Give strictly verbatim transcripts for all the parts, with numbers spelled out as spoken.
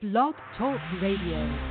Blog Talk Radio.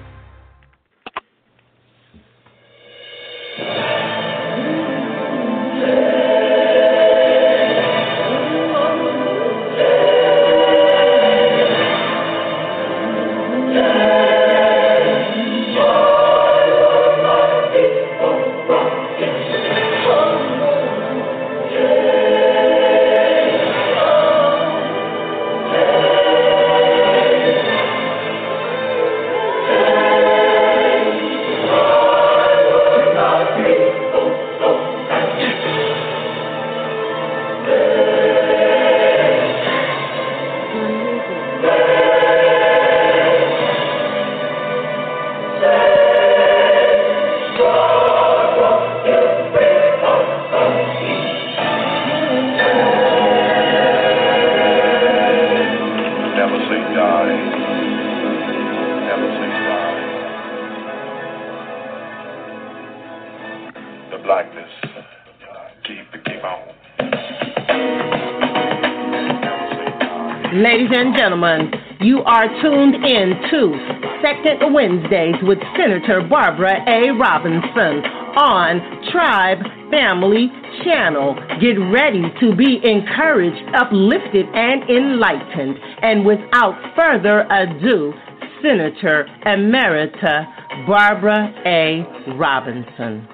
Ladies and gentlemen, you are tuned in to Second Wednesdays with Senator Barbara A. Robinson on Tribe Family Channel. Get ready to be encouraged, uplifted, and enlightened. And without further ado, Senator Emerita Barbara A. Robinson.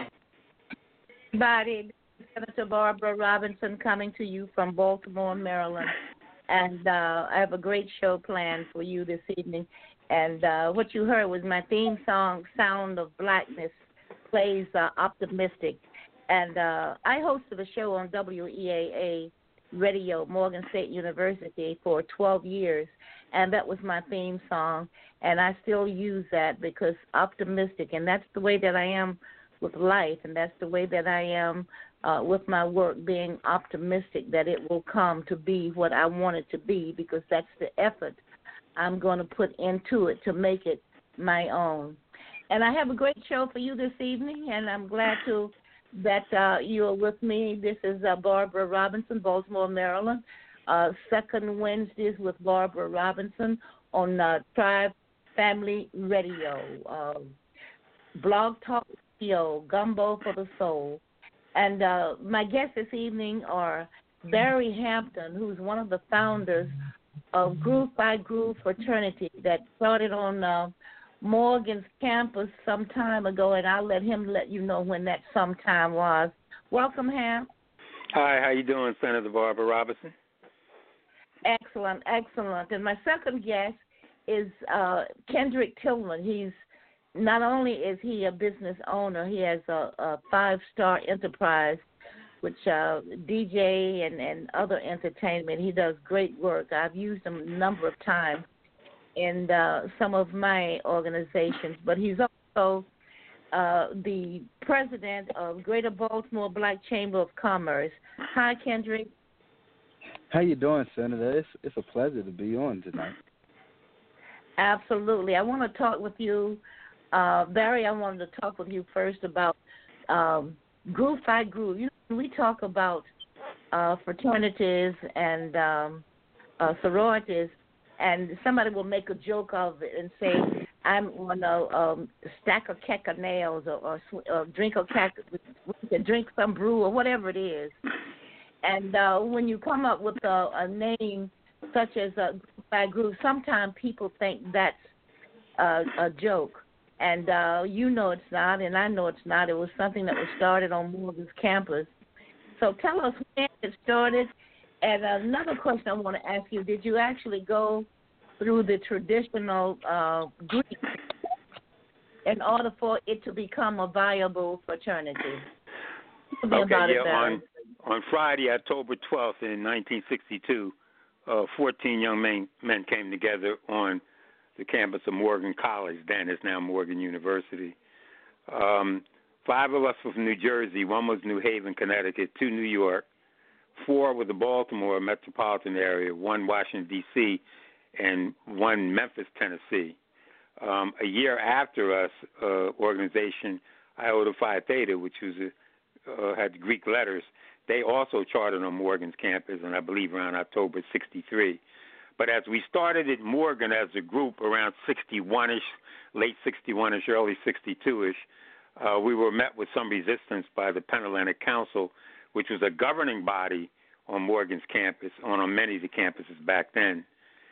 Everybody, Senator Barbara Robinson coming to you from Baltimore, Maryland. And uh, I have a great show planned for you this evening. And uh, what you heard was my theme song, Sound of Blackness, plays uh, Optimistic. And uh, I hosted a show on W E A A Radio, Morgan State University, for twelve years. And that was my theme song. And I still use that because optimistic. And that's the way that I am with life. And that's the way that I am Uh, with my work, being optimistic that it will come to be what I want it to be, because that's the effort I'm going to put into it to make it my own. And I have a great show for you this evening, and I'm glad to that uh, you are with me. This is uh, Barbara Robinson, Baltimore, Maryland. Uh, second Wednesdays with Barbara Robinson on uh, Tribe Family Radio, uh, Blog Talk Radio, Gumbo for the Soul. And uh, my guests this evening are Barry Hampton, who's one of the founders of Groove by Groove Fraternity that started on uh, Morgan's campus some time ago, and I'll let him let you know when that sometime was. Welcome, Ham. Hi, how you doing, Senator Barbara Robinson? Excellent, excellent. And my second guest is uh, Kendrick Tillman. He's Not only is he a business owner, he has a, a five-star enterprise, which uh, D J and, and other entertainment. He does great work. I've used him a number of times in uh, some of my organizations, but he's also uh, the president of Greater Baltimore Black Chamber of Commerce. Hi, Kendrick. How you doing, Senator? It's, it's a pleasure to be on tonight. Absolutely. I want to talk with you. Uh, Barry, I wanted to talk with you first about um, Groove by Groove. You know, when we talk about uh, fraternities and um, uh, sororities, and somebody will make a joke of it and say, I'm on a um, stack of keck of nails or, or, or drink a keck, drink some brew or whatever it is. And uh, when you come up with a, a name such as uh, Groove by Groove, sometimes people think that's uh, a joke. And uh, you know it's not, and I know it's not. It was something that was started on Morgan's campus. So tell us when it started. And another question I want to ask you, did you actually go through the traditional uh, Greek in order for it to become a viable fraternity? Tell me okay, about yeah, it, on, on Friday, October twelfth in nineteen sixty-two, uh, fourteen young men, men came together on the campus of Morgan College, then is now Morgan University. Um, five of us were from New Jersey, one was New Haven, Connecticut, two New York, four were the Baltimore metropolitan area, one Washington, D C, and one Memphis, Tennessee. Um, a year after us, uh, organization Iota Phi Theta, which was a, uh, had Greek letters, they also chartered on Morgan's campus, and I believe around October sixty-three. But as we started at Morgan as a group around sixty-one-ish, late sixty-one-ish, early sixty-two-ish, uh, we were met with some resistance by the Penn Atlantic Council, which was a governing body on Morgan's campus, on, on many of the campuses back then.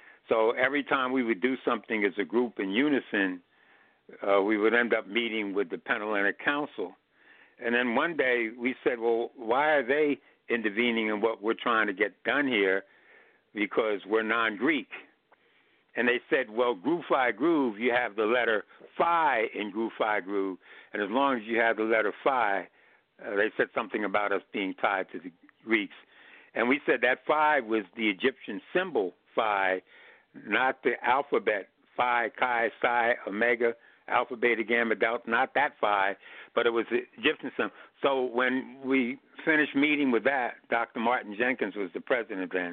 So every time we would do something as a group in unison, uh, we would end up meeting with the Penn Atlantic Council. And then one day we said, well, why are they intervening in what we're trying to get done here? Because we're non-Greek. And they said, well, Groove Phi Groove, you have the letter Phi in Groove Phi Groove, and as long as you have the letter Phi, uh, they said something about us being tied to the Greeks. And we said that Phi was the Egyptian symbol Phi, not the alphabet Phi, Chi, Psi, Omega, Alpha, Beta, Gamma, Delta, not that Phi, but it was the Egyptian symbol. So when we finished meeting with that, Doctor Martin Jenkins was the president then,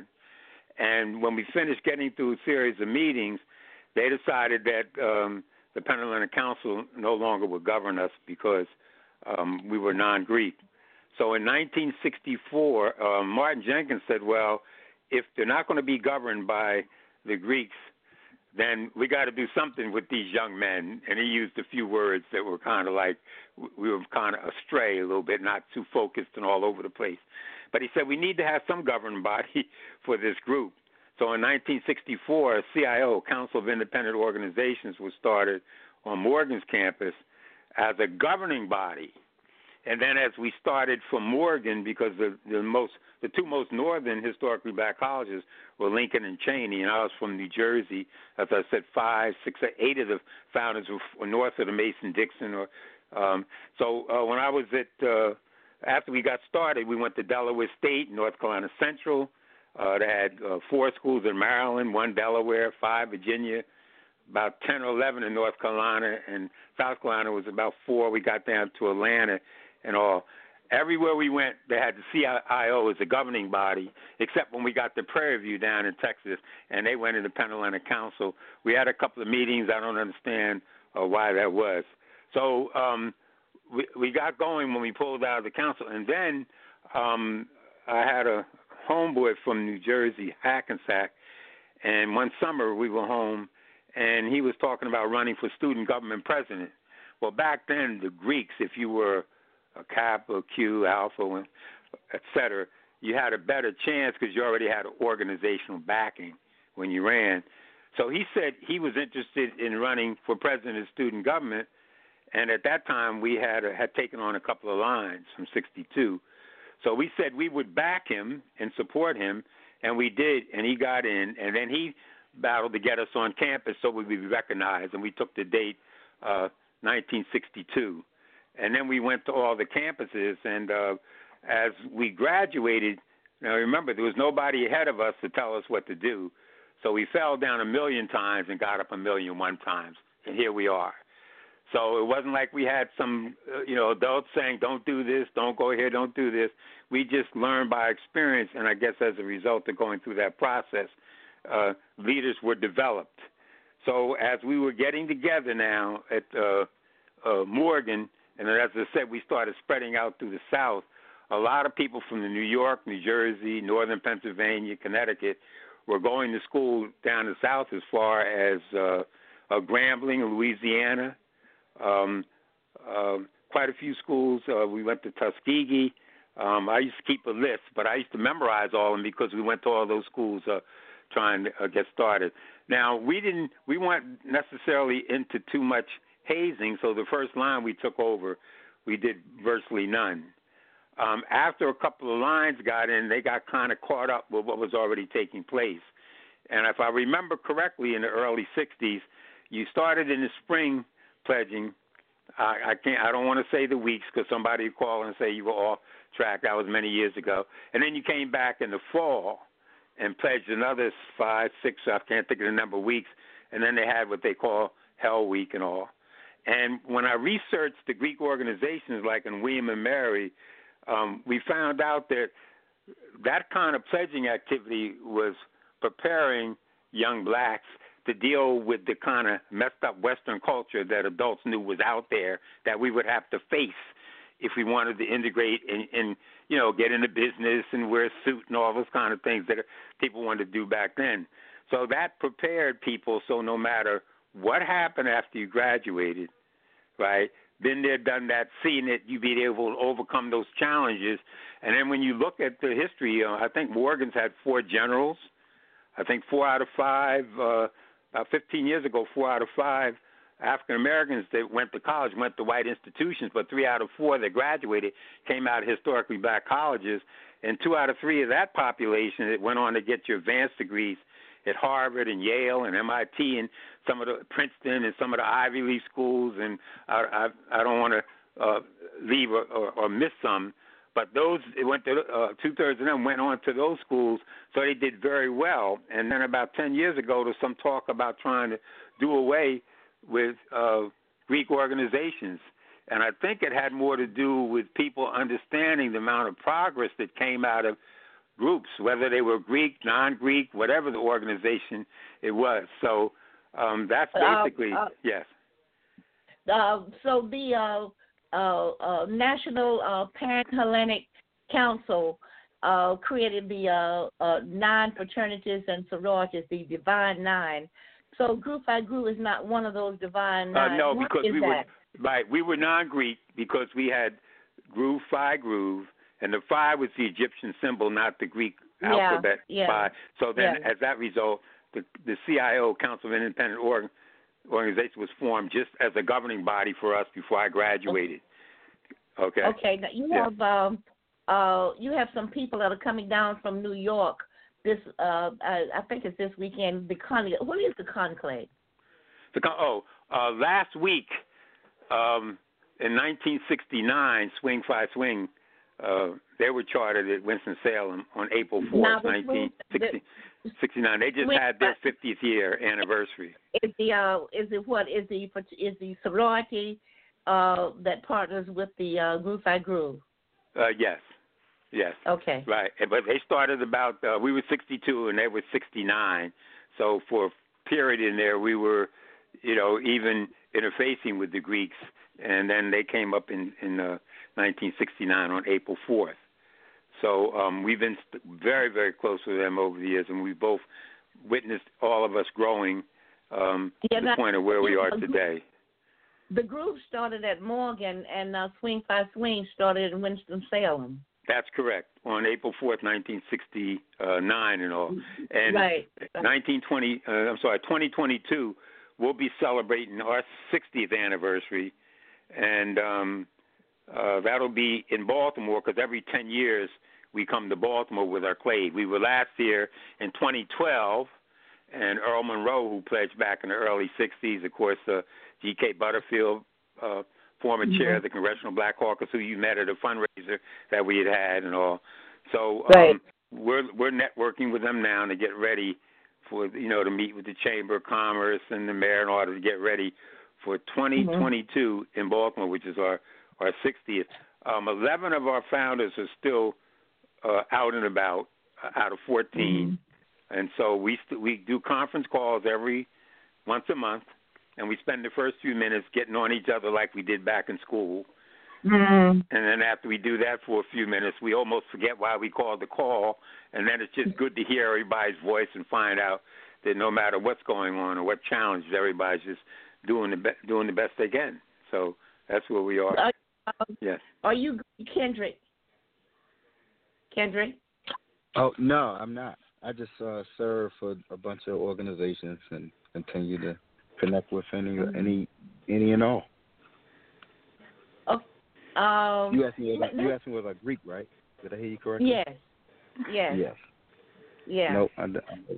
and when we finished getting through a series of meetings, they decided that um, the Penn Atlantic Council no longer would govern us because um, we were non-Greek. So in nineteen sixty-four, uh, Martin Jenkins said, well, if they're not going to be governed by the Greeks, then we got to do something with these young men. And he used a few words that were kind of like, we were kind of astray a little bit, not too focused and all over the place. But he said we need to have some governing body for this group. So in nineteen sixty-four, a C I O, Council of Independent Organizations, was started on Morgan's campus as a governing body. And then as we started from Morgan, because the, the most, the two most northern historically black colleges were Lincoln and Cheney, and I was from New Jersey. As I said, five, six, eight of the founders were north of the Mason-Dixon. Or um, so uh, when I was at, uh, after we got started, we went to Delaware State, North Carolina Central. Uh, they had uh, four schools in Maryland, one Delaware, five Virginia, about ten or eleven in North Carolina, and South Carolina was about four. We got down to Atlanta and all. Everywhere we went, they had the C I O as a governing body, except when we got to Prairie View down in Texas, and they went into Penn Atlantic Council. We had a couple of meetings. I don't understand uh, why that was. So um, we, we got going when we pulled out of the council. And then um, I had a homeboy from New Jersey, Hackensack, and one summer we were home, and he was talking about running for student government president. Well, back then, the Greeks, if you were a Kappa, Q, Alpha, et cetera, you had a better chance because you already had organizational backing when you ran. So he said he was interested in running for president of student government, and at that time we had a, had taken on a couple of lines from sixty-two. So we said we would back him and support him, and we did, and he got in, and then he battled to get us on campus so we would be recognized, and we took the date uh, nineteen sixty-two. And then we went to all the campuses, and uh, as we graduated, now remember, there was nobody ahead of us to tell us what to do. So we fell down a million times and got up a million one times, and here we are. So it wasn't like we had some, uh, you know, adults saying, don't do this, don't go here, don't do this. We just learned by experience, and I guess as a result of going through that process, uh, leaders were developed. So as we were getting together now at uh, uh, Morgan, and as I said, we started spreading out through the South, a lot of people from the New York, New Jersey, northern Pennsylvania, Connecticut were going to school down the South as far as uh, uh, Grambling, Louisiana, um, uh, quite a few schools. Uh, we went to Tuskegee. Um, I used to keep a list, but I used to memorize all of them because we went to all those schools uh, trying to uh, get started. Now, we didn't, we weren't necessarily into too much hazing, so the first line we took over, we did virtually none. Um, after a couple of lines got in, they got kind of caught up with what was already taking place. And if I remember correctly, in the early sixties, you started in the spring pledging. I, I can't, I don't want to say the weeks because somebody would call and say you were off track. That was many years ago. And then you came back in the fall and pledged another five, six, I can't think of the number of weeks. And then they had what they call Hell Week and all. And when I researched the Greek organizations like in William and Mary, um, we found out that that kind of pledging activity was preparing young blacks to deal with the kind of messed up Western culture that adults knew was out there that we would have to face if we wanted to integrate and, and you know, get into business and wear a suit and all those kind of things that people wanted to do back then. So that prepared people so no matter what happened after you graduated, right, been there, done that, seen it, you be able to overcome those challenges. And then when you look at the history, uh, I think Morgan's had four generals. I think four out of five, uh, about fifteen years ago, four out of five African Americans that went to college went to white institutions, but three out of four that graduated came out of historically black colleges, and two out of three of that population that went on to get your advanced degrees at Harvard and Yale and M I T and some of the Princeton and some of the Ivy League schools, and I I, I don't want to uh, leave or, or, or miss some, but those it went to uh, two thirds of them went on to those schools, so they did very well. And then about ten years ago, there was some talk about trying to do away with uh, Greek organizations. And I think it had more to do with people understanding the amount of progress that came out of groups, whether they were Greek, non-Greek, whatever the organization it was. So um, that's basically, uh, uh, yes. Uh, so the uh, uh, uh, National uh, Pan-Hellenic Council uh, created the uh, uh, nine fraternities and sororities, the Divine Nine. So Group Phi Gru is not one of those Divine Nine. Uh, no, what because we that? were right. We were non-Greek because we had Gru Phi Gru, and the Phi was the Egyptian symbol, not the Greek yeah, alphabet yeah, Phi. So then, yeah. as that result, the, the C I O, Council of Independent Org- Organization, was formed just as a governing body for us before I graduated. Okay. Okay. Now you yeah. have um, uh, you have some people that are coming down from New York. This, uh, I, I think it's this weekend. The con- what is the conclave? The con- oh, uh, last week um, in nineteen sixty-nine, Swing Phi Swing, uh, they were chartered at Winston-Salem on April fourth, nineteen sixty-nine. They just had their fiftieth year anniversary. Is the uh, is it what is the is the sorority uh, that partners with the uh, Group Phi Gru? Uh, yes. Yes. Okay. Right. But they started about, uh, we were sixty-two and they were sixty-nine. So for a period in there, we were, you know, even interfacing with the Greeks. And then they came up in, in uh, nineteen sixty-nine on April fourth. So um, we've been st- very, very close with them over the years. And we both witnessed all of us growing um, yeah, to the point of where we are today. The group started at Morgan and uh, Swing Phi Swing started in Winston-Salem. That's correct. On April fourth, nineteen sixty-nine, and all. And right. nineteen twenty. Uh, I'm sorry, twenty twenty-two. We'll be celebrating our sixtieth anniversary, and um, uh, that'll be in Baltimore because every ten years we come to Baltimore with our clade. We were last year in twenty twelve, and Earl Monroe, who pledged back in the early sixties, of course, uh, G K Butterfield. Uh, former mm-hmm. chair of the Congressional Black Caucus, who you met at a fundraiser that we had had and all. So um, right. we're we're networking with them now to get ready for, you know, to meet with the Chamber of Commerce and the mayor in order to get ready for twenty twenty-two mm-hmm. in Baltimore, which is our, our sixtieth. Um, eleven of our founders are still uh, out and about, uh, out of fourteen. Mm-hmm. And so we st- we do conference calls every once a month. And we spend the first few minutes getting on each other like we did back in school. Mm-hmm. And then after we do that for a few minutes, we almost forget why we called the call. And then it's just good to hear everybody's voice and find out that no matter what's going on or what challenge, everybody's just doing the be- doing the best they can. So that's where we are. Uh, yes. Are you Kendrick? Kendrick? Oh, no, I'm not. I just uh, serve for a bunch of organizations and continue to connect with any, any, any and all. Okay. Um, you asked me, was, you asked me was I Greek, right? Did I hear you correctly? Yes. Yes. Yes. Yeah. No, I,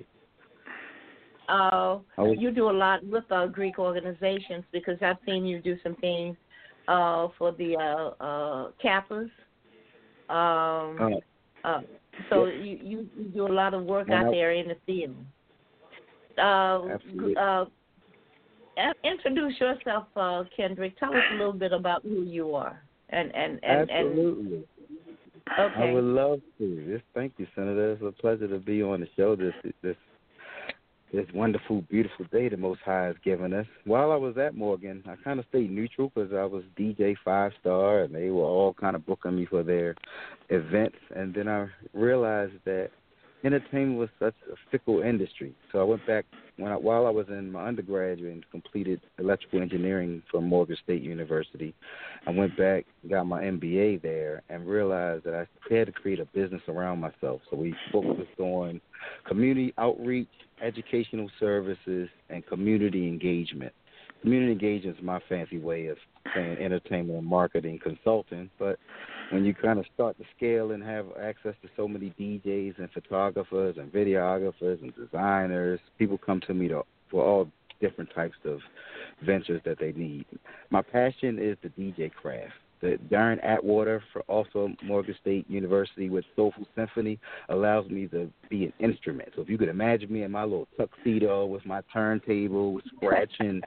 I, uh, I was, you do a lot with uh, Greek organizations because I've seen you do some things uh, for the uh, uh, Kappas. Um, uh, uh, so yes. you, you, you do a lot of work and out I, there in the field. Uh, absolutely. Uh, Introduce yourself, uh, Kendrick. Tell us a little bit about who you are. And and, and Absolutely. And, okay. I would love to. Just thank you, Senator. It's a pleasure to be on the show this this this wonderful, beautiful day the Most High has given us. While I was at Morgan, I kind of stayed neutral because I was D J Five Star, and they were all kind of booking me for their events. And then I realized that entertainment was such a fickle industry. So I went back when I, while I was in my undergraduate and completed electrical engineering from Morgan State University. I went back, got my M B A there, and realized that I had to create a business around myself. So we focused on community outreach, educational services, and community engagement. Community engagement is my fancy way of saying entertainment and marketing consulting, but when you kind of start to scale and have access to so many D Js and photographers and videographers and designers, people come to me to, for all different types of ventures that they need. My passion is the D J craft. The Darren Atwater, for also Morgan State University with Soulful Symphony, allows me to be an instrument. So if you could imagine me in my little tuxedo with my turntable, scratching,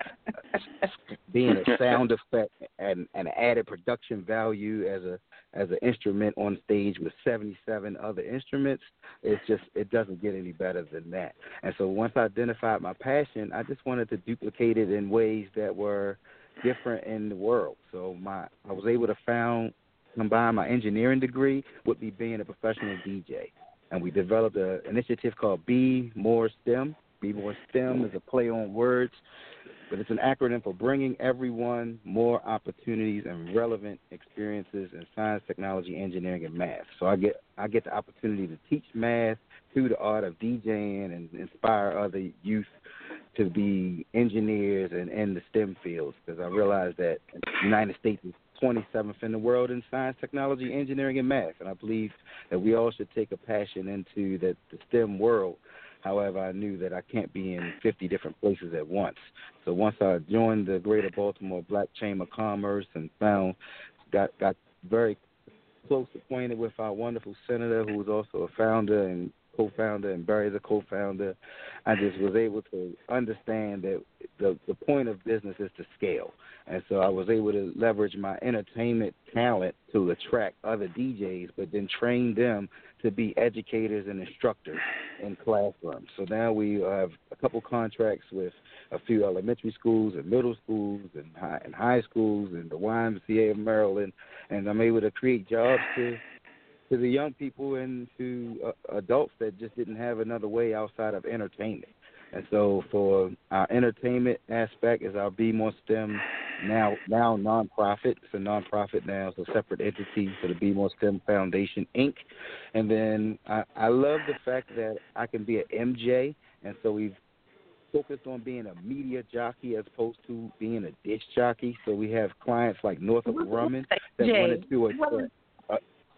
being a sound effect and an added production value as a as an instrument on stage with seventy-seven other instruments, it's just it doesn't get any better than that. And so once I identified my passion, I just wanted to duplicate it in ways that were different in the world. So my I was able to found combine my engineering degree with me being a professional D J. And we developed an initiative called Be More STEM. Be More STEM is a play on words, but it's an acronym for bringing everyone more opportunities and relevant experiences in science, technology, engineering, and math. So I get I get the opportunity to teach math through the art of DJing and inspire other youth to be engineers and in the STEM fields, because I realize that the United States is twenty-seventh in the world in science, technology, engineering, and math, and I believe that we all should take a passion into the, the STEM world. However, I knew that I can't be in fifty different places at once. So once I joined the Greater Baltimore Black Chamber of Commerce and found, got got very close acquainted with our wonderful senator, who was also a founder and co-founder, and Barry's a co-founder, I just was able to understand that the the point of business is to scale. And so I was able to leverage my entertainment talent to attract other D Js, but then train them to be educators and instructors in classrooms. So now we have a couple contracts with a few elementary schools and middle schools and high, and high schools and the Y M C A of Maryland, and I'm able to create jobs to to the young people and to uh, adults that just didn't have another way outside of entertainment. And so for our entertainment aspect is our Be More STEM, now now nonprofit. It's a nonprofit now. It's a separate entity for the Be More STEM Foundation, Incorporated. And then I, I love the fact that I can be an M J, and so we've focused on being a media jockey as opposed to being a disc jockey. So we have clients like Northrop Grumman that Jay, wanted to a, a,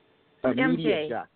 a media jockey.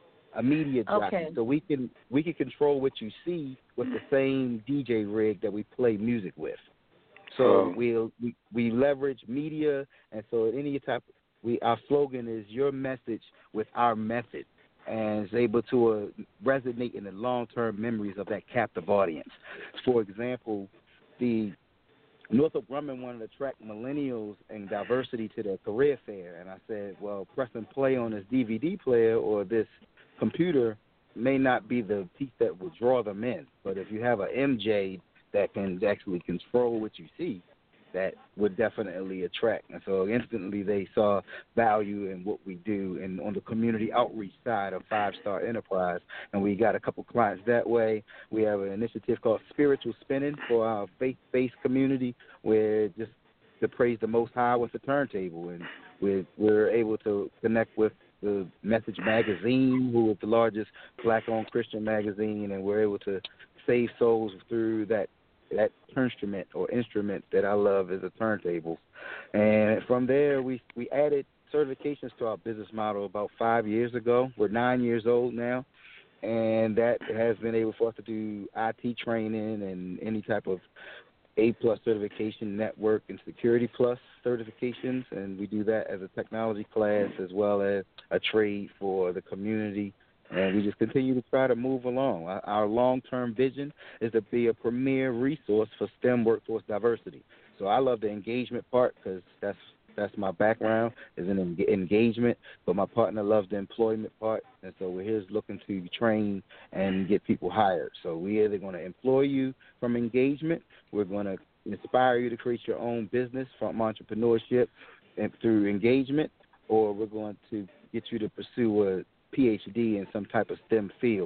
A media jockey, okay. So we can we can control what you see with the same D J rig that we play music with. So oh. we'll, we we leverage media, and so any type we our slogan is your message with our method, and it's able to uh, resonate in the long term memories of that captive audience. For example, the Northrop Grumman wanted to attract millennials and diversity to their career fair, and I said, well, press and play on this D V D player or this computer may not be the piece that will draw them in, but if you have an M J that can actually control what you see, that would definitely attract. And so instantly they saw value in what we do and on the community outreach side of Five Star Enterprise, and we got a couple clients that way. We have an initiative called Spiritual Spinning for our faith-based community, where just to praise the Most High with the turntable, and we're, we're able to connect with the Message Magazine, who is the largest black-owned Christian magazine, and we're able to save souls through that that instrument or instrument that I love is a turntable. And from there, we we added certifications to our business model about five years ago. We're nine years old now, and that has been able for us to do I T training and any type of A-plus certification, network, and Security Plus certifications, and we do that as a technology class as well as a trade for the community, and we just continue to try to move along. Our, our long-term vision is to be a premier resource for STEM workforce diversity. So I love the engagement part because that's that's my background, is in en- engagement, but my partner loves the employment part, and so we're here looking to train and get people hired. So we're either going to employ you from engagement, we're going to inspire you to create your own business from entrepreneurship and through engagement, or we're going to get you to pursue a P H D in some type of STEM field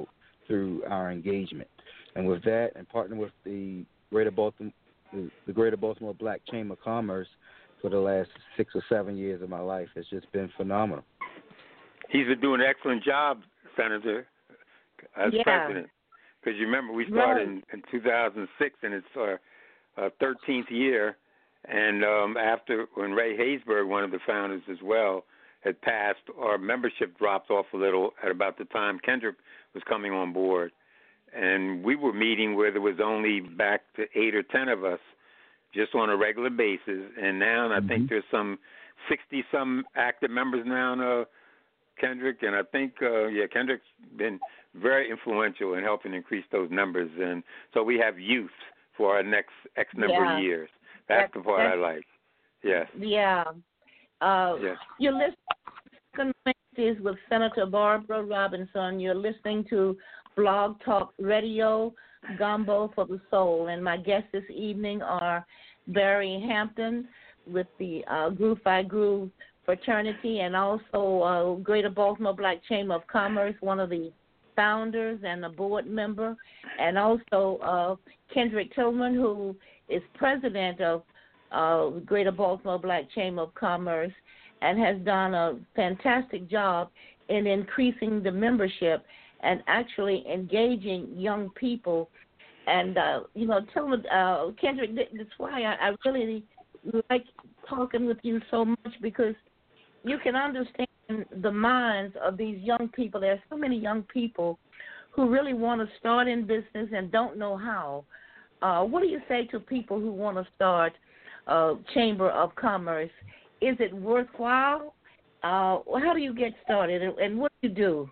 through our engagement. And with that, and partnering with the Greater Baltimore, the, the Greater Baltimore Black Chamber of Commerce for the last six or seven years of my life, has just been phenomenal. He's been doing an excellent job, Senator, as yeah. president. Because you remember we started right. in, in two thousand six, and it's our uh, thirteenth year. And um, after, when Ray Haysburg, one of the founders as well, had passed, our membership dropped off a little at about the time Kendrick was coming on board. And we were meeting where there was only back to eight or ten of us just on a regular basis. And now I mm-hmm. think there's some sixty-some active members now, uh, Kendrick. And I think, uh, yeah, Kendrick's been very influential in helping increase those numbers. And so we have youth for our next X number yeah. of years. That's, that's the part that's, I like. Yes. Yeah. Uh, yes. You're listening to with Senator Barbara Robinson. You're listening to Blog Talk Radio, Gumbo for the Soul. And my guests this evening are Barry Hampton with the uh, Groove by Groove fraternity, and also uh, Greater Baltimore Black Chamber of Commerce, one of the founders and a board member, and also uh, Kendrick Tillman, who is president of uh, Greater Baltimore Black Chamber of Commerce and has done a fantastic job in increasing the membership and actually engaging young people. And, uh, you know, Tillman, uh, Kendrick, that's why I, I really like talking with you so much, because you can understand the minds of these young people. There are so many young people who really want to start in business and don't know how. Uh, what do you say to people who want to start a Chamber of Commerce? Is it worthwhile? Uh, how do you get started, and, and what do you do?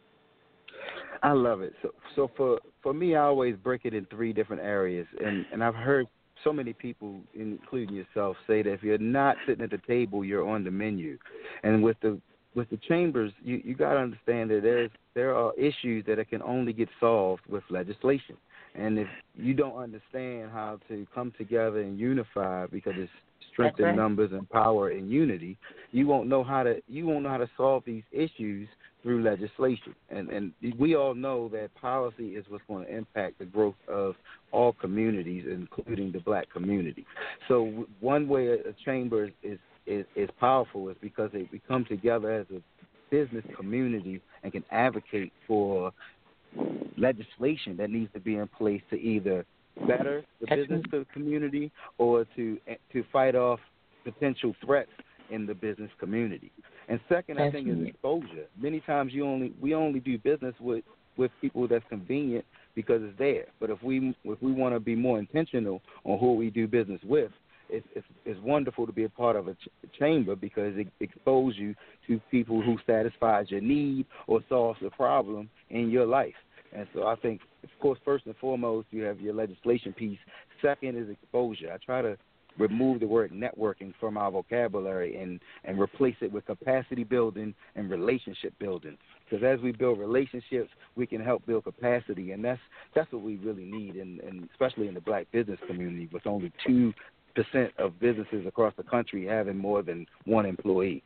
I love it. So, so for, for me, I always break it in three different areas, and, and I've heard so many people, including yourself, say that if you're not sitting at the table, you're on the menu. And with the with the chambers, you, you got to understand that there's there are issues that can only get solved with legislation. And if you don't understand how to come together and unify, because it's strength in numbers and power in unity, you won't know how to you won't know how to solve these issues through legislation. And and we all know that policy is what's going to impact the growth of all communities, including the black community. So one way a chamber is is, is, is powerful is because they we come together as a business community and can advocate for legislation that needs to be in place to either better the business community or to to fight off potential threats in the business community. And second, I think, is exposure. Many times you only we only do business with, with people that's convenient because it's there. But if we if we want to be more intentional on who we do business with, it's, it's, it's wonderful to be a part of a, ch- a chamber, because it exposes you to people who satisfies your need or solves the problem in your life. And so I think, of course, first and foremost, you have your legislation piece. Second is exposure. I try to remove the word networking from our vocabulary and, and replace it with capacity building and relationship building. Because as we build relationships, we can help build capacity, and that's that's what we really need, and, and especially in the black business community, with only two percent of businesses across the country having more than one employee.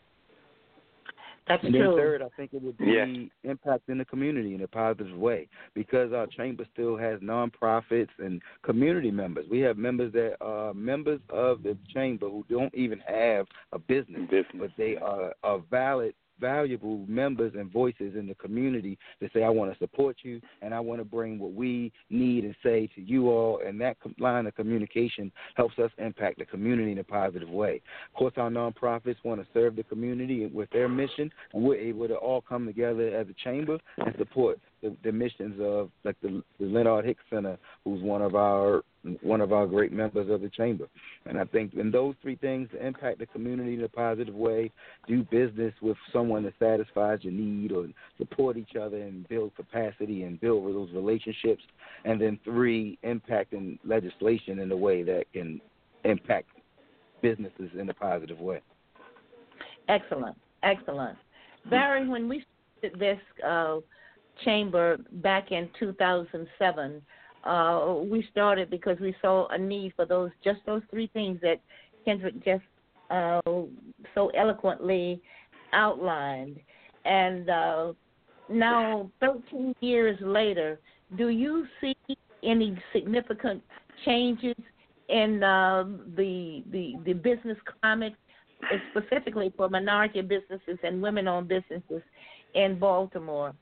That's and true. then third, I think it would be yeah. impacting the community in a positive way, because our chamber still has nonprofits and community members. We have members that are members of the chamber who don't even have a business, business. but they are, are valid, valuable members and voices in the community to say, I want to support you, and I want to bring what we need and say to you all, and that line of communication helps us impact the community in a positive way. Of course, our nonprofits want to serve the community with their mission, and we're able to all come together as a chamber and support the, the missions of, like the, the Leonard Hicks Center, who's one of our one of our great members of the chamber. And I think in those three things, to impact the community in a positive way, do business with someone that satisfies your need, or support each other and build capacity and build those relationships, and then three, impacting legislation in a way that can impact businesses in a positive way. Excellent, excellent. Barry, when we started this uh, chamber back in two thousand seven, Uh, we started because we saw a need for those, just those three things that Kendrick just uh, so eloquently outlined. And uh, now, thirteen years later, do you see any significant changes in uh, the, the the business climate, specifically for minority businesses and women-owned businesses in Baltimore?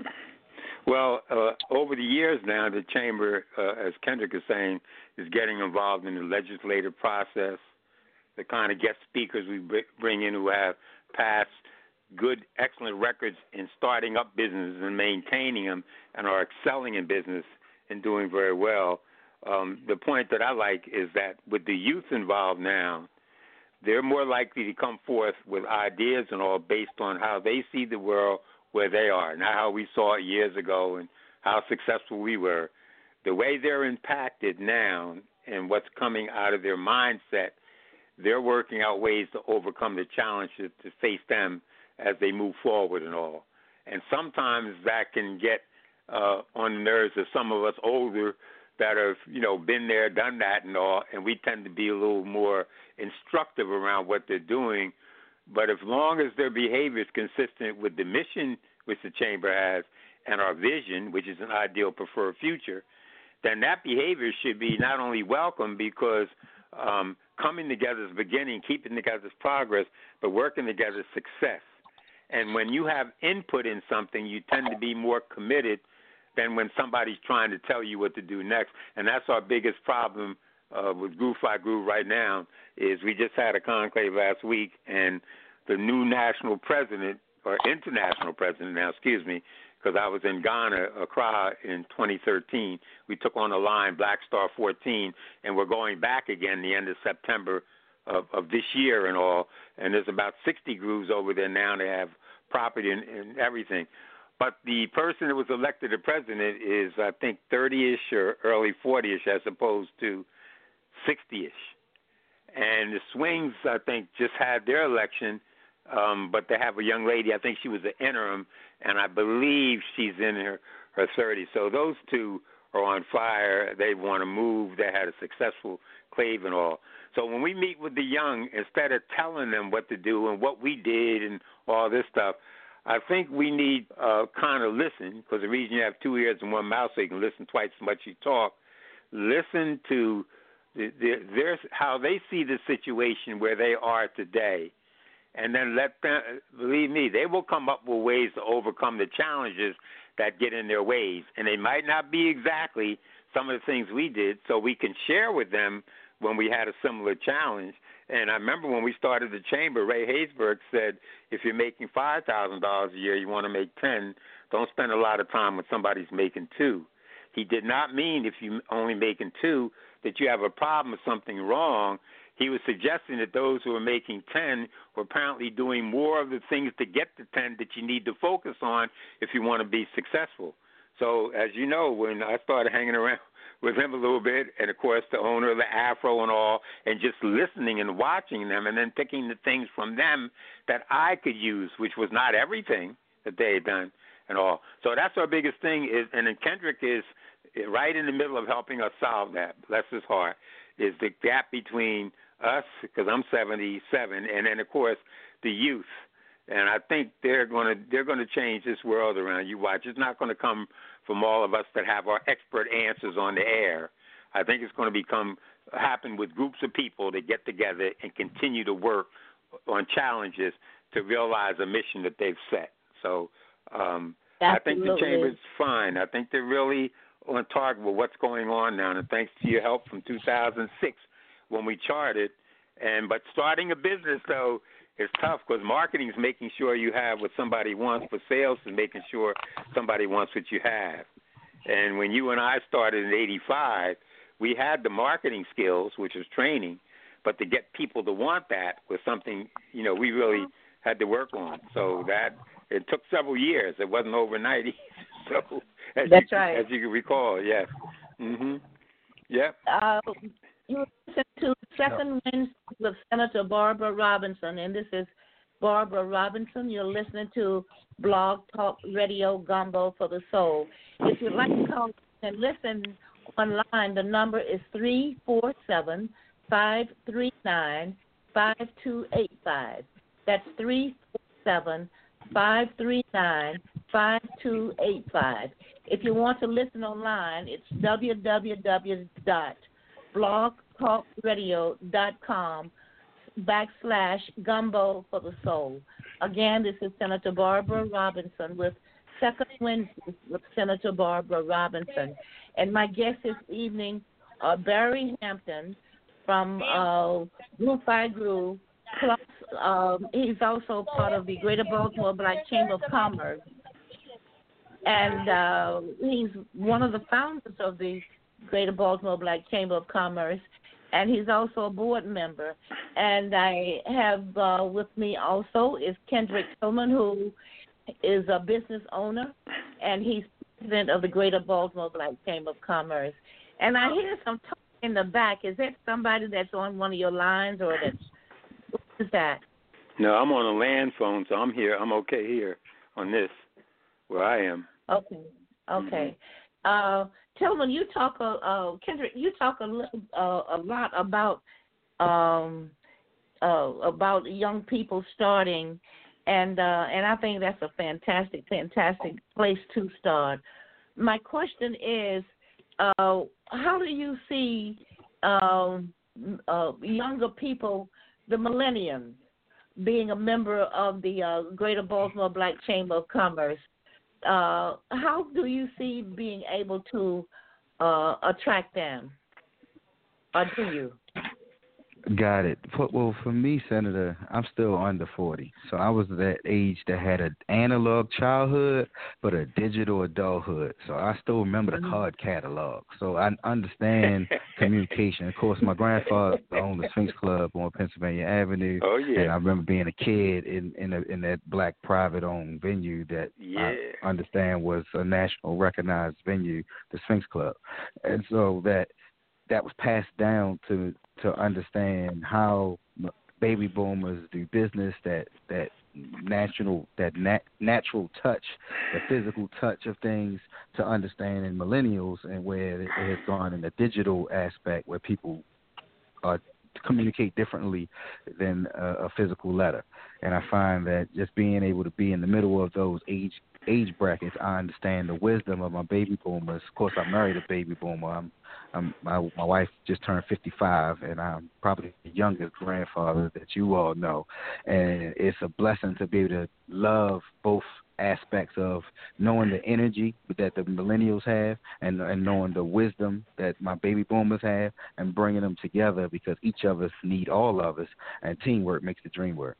Well, uh, over the years now, the Chamber, uh, as Kendrick is saying, is getting involved in the legislative process. The kind of guest speakers we bring in who have passed good, excellent records in starting up businesses and maintaining them and are excelling in business and doing very well. Um, the point that I like is that with the youth involved now, they're more likely to come forth with ideas and all based on how they see the world where they are, not how we saw it years ago and how successful we were. The way they're impacted now and what's coming out of their mindset, they're working out ways to overcome the challenges to face them as they move forward and all. And sometimes that can get uh, on the nerves of some of us older that have, you know, been there, done that and all, and we tend to be a little more instructive around what they're doing. But as long as their behavior is consistent with the mission which the Chamber has and our vision, which is an ideal preferred future, then that behavior should be not only welcome because um, coming together is beginning, keeping together is progress, but working together is success. And when you have input in something, you tend to be more committed than when somebody's trying to tell you what to do next. And that's our biggest problem uh, with Groove Fi Groove right now is we just had a conclave last week, and the new national president, or international president now, excuse me, because I was in Ghana, Accra, in twenty thirteen. We took on a line, Black Star fourteen, and we're going back again the end of September of, of this year and all. And there's about sixty grooves over there now. They have property and, and everything. But the person that was elected the president is, I think, thirty-ish or early forty-ish as opposed to sixty-ish. And the Swings, I think, just had their election, um, but they have a young lady, I think she was an interim, and I believe she's in her, her thirties. So those two are on fire. They want to move. They had a successful clave and all. So when we meet with the young, instead of telling them what to do and what we did and all this stuff, I think we need uh, kind of listen, because the reason you have two ears and one mouth so you can listen twice as much as you talk, listen to the, the, their, how they see the situation where they are today, and then let them, believe me, they will come up with ways to overcome the challenges that get in their ways. And they might not be exactly some of the things we did, so we can share with them when we had a similar challenge. And I remember when we started the Chamber, Ray Haysbert said, if you're making five thousand dollars a year, you want to make ten, don't spend a lot of time when somebody's making two. He did not mean if you're only making two that you have a problem with something wrong. He was suggesting that those who are making ten were apparently doing more of the things to get to ten that you need to focus on if you want to be successful. So, as you know, when I started hanging around with him a little bit, and, of course, the owner of the Afro and all, and just listening and watching them and then picking the things from them that I could use, which was not everything that they had done and all. So that's our biggest thing, is, and then Kendrick is right in the middle of helping us solve that, bless his heart, is the gap between us, because I'm seventy-seven, and then, of course, the youth. And I think they're going to they're going to change this world around. You watch. It's not going to come from all of us that have our expert answers on the air. I think it's going to become happen with groups of people that get together and continue to work on challenges to realize a mission that they've set. So um, I think the Chamber's fine. I think they're really on target with what's going on now. And thanks to your help from two thousand six when we charted. And but starting a business, though, it's tough because marketing is making sure you have what somebody wants, but sales is making sure somebody wants what you have. And when you and I started in eighty-five, we had the marketing skills, which was training, but to get people to want that was something, you know, we really had to work on. So that it took several years. It wasn't overnight. So as That's you, right. As you can recall, yes. Mhm. Yep. Uh, you listen to Second Wednesdays with Senator Barbara Robinson, and this is Barbara Robinson. You're listening to Blog Talk Radio Gumbo for the Soul. If you'd like to call and listen online, the number is three four seven, five three nine, five two eight five. That's three four seven, five three nine, five two eight five. If you want to listen online, it's w w w dot blog talk radio dot com backslash gumbo for the soul. Again, this is Senator Barbara Robinson with Second Wednesdays with Senator Barbara Robinson. And my guest this evening are Barry Hampton from uh, Group I Grew. Plus, um, he's also part of the Greater Baltimore Black Chamber of Commerce. And uh, he's one of the founders of the Greater Baltimore Black Chamber of Commerce. And he's also a board member. And I have uh, with me also is Kendrick Tillman, who is a business owner, and he's president of the Greater Baltimore Black Chamber of Commerce. And I hear some talk in the back. Is that somebody that's on one of your lines, or that's, what is that? No, I'm on a land phone, so I'm here. I'm okay here on this, where I am. Okay, okay. Mm-hmm. Uh, Tillman, you talk, uh, uh, Kendrick, you talk a, little, uh, a lot about um, uh, about young people starting, and uh, and I think that's a fantastic, fantastic place to start. My question is, uh, how do you see uh, uh, younger people, the millennials, being a member of the uh, Greater Baltimore Black Chamber of Commerce? Uh, how do you see being able to uh, attract them, or do you? Got it. Well, for me, Senator, I'm still under forty. So I was that age that had an analog childhood, but a digital adulthood. So I still remember the card catalog. So I understand communication. Of course, my grandfather owned the Sphinx Club on Pennsylvania Avenue. Oh, yeah. And I remember being a kid in, in, a, in that black private-owned venue that yeah. I understand was a national recognized venue, the Sphinx Club. And so that that was passed down to to understand how baby boomers do business, that that natural that nat, natural touch, the physical touch of things, to understand in millennials, and where it has gone in the digital aspect where people uh, communicate differently than a, a physical letter. And I find that just being able to be in the middle of those age age brackets, I understand the wisdom of my baby boomers. Of course, I married a baby boomer. I'm, I'm, my, my wife just turned fifty-five, and I'm probably the youngest grandfather that you all know. And it's a blessing to be able to love both aspects of knowing the energy that the millennials have, and, and knowing the wisdom that my baby boomers have, and bringing them together, because each of us need all of us, and teamwork makes the dream work.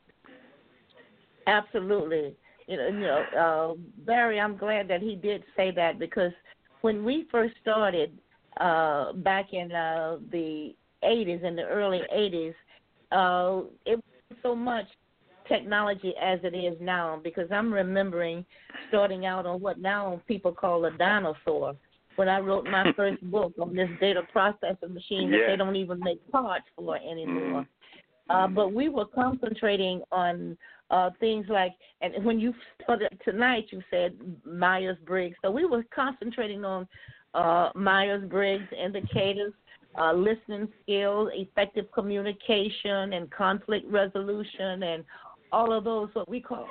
Absolutely. You know, you know uh, Barry, I'm glad that he did say that, because when we first started uh, back in uh, the eighties, in the early eighties, uh, it was so much technology as it is now, because I'm remembering starting out on what now people call a dinosaur. When I wrote my first book on this data processing machine yeah. that they don't even make parts for anymore. Mm. Uh, but we were concentrating on uh, things like, and when you started tonight, you said Myers-Briggs. So we were concentrating on uh, Myers-Briggs indicators, uh, listening skills, effective communication, and conflict resolution, and all of those what we call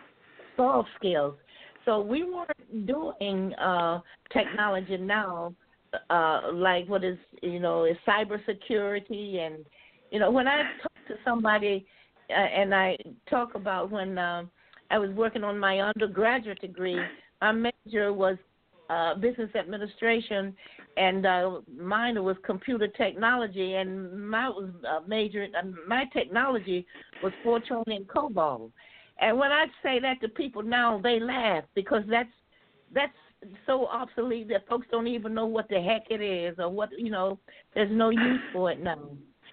soft skills. So we weren't doing uh, technology now, uh, like what is, you know, is cybersecurity. And, you know, when I talk to somebody uh, and I talk about when uh, I was working on my undergraduate degree, my major was uh, business administration, and uh, mine was computer technology, and my was uh, major, uh, my technology was Fortran and COBOL. And when I say that to people now, they laugh, because that's that's so obsolete that folks don't even know what the heck it is, or what, you know, there's no use for it now.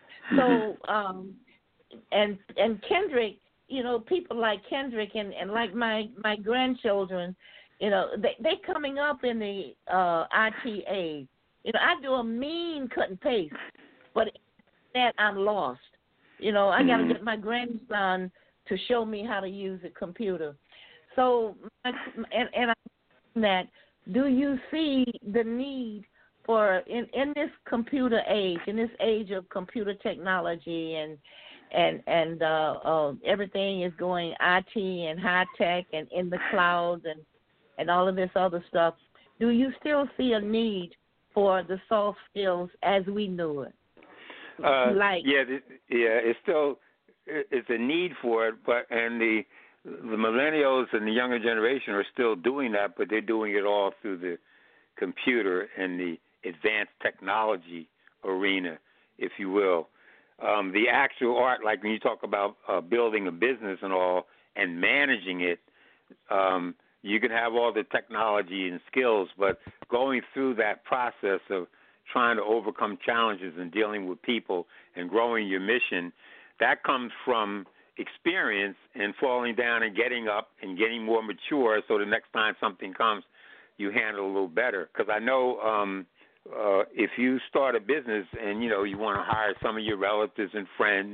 So, um, and and Kendrick, you know, people like Kendrick and, and like my, my grandchildren, you know, they they coming up in the uh, I T age. You know, I do a mean cut and paste, but that I'm lost. You know, I got to get my grandson to show me how to use a computer. So, and, and I that, do you see the need for, in, in this computer age, in this age of computer technology, and and and uh, uh, everything is going I T and high tech and in the clouds, and and all of this other stuff, do you still see a need for the soft skills as we knew it? Uh, like yeah, th- yeah, it's still it's a need for it, but and the the millennials and the younger generation are still doing that, but they're doing it all through the computer and the advanced technology arena, if you will. Um, the actual art, like when you talk about uh, building a business and all and managing it, um, you can have all the technology and skills, but going through that process of trying to overcome challenges and dealing with people and growing your mission, that comes from experience and falling down and getting up and getting more mature so the next time something comes, you handle a little better. Because I know um, uh, if you start a business and, you know, you want to hire some of your relatives and friends,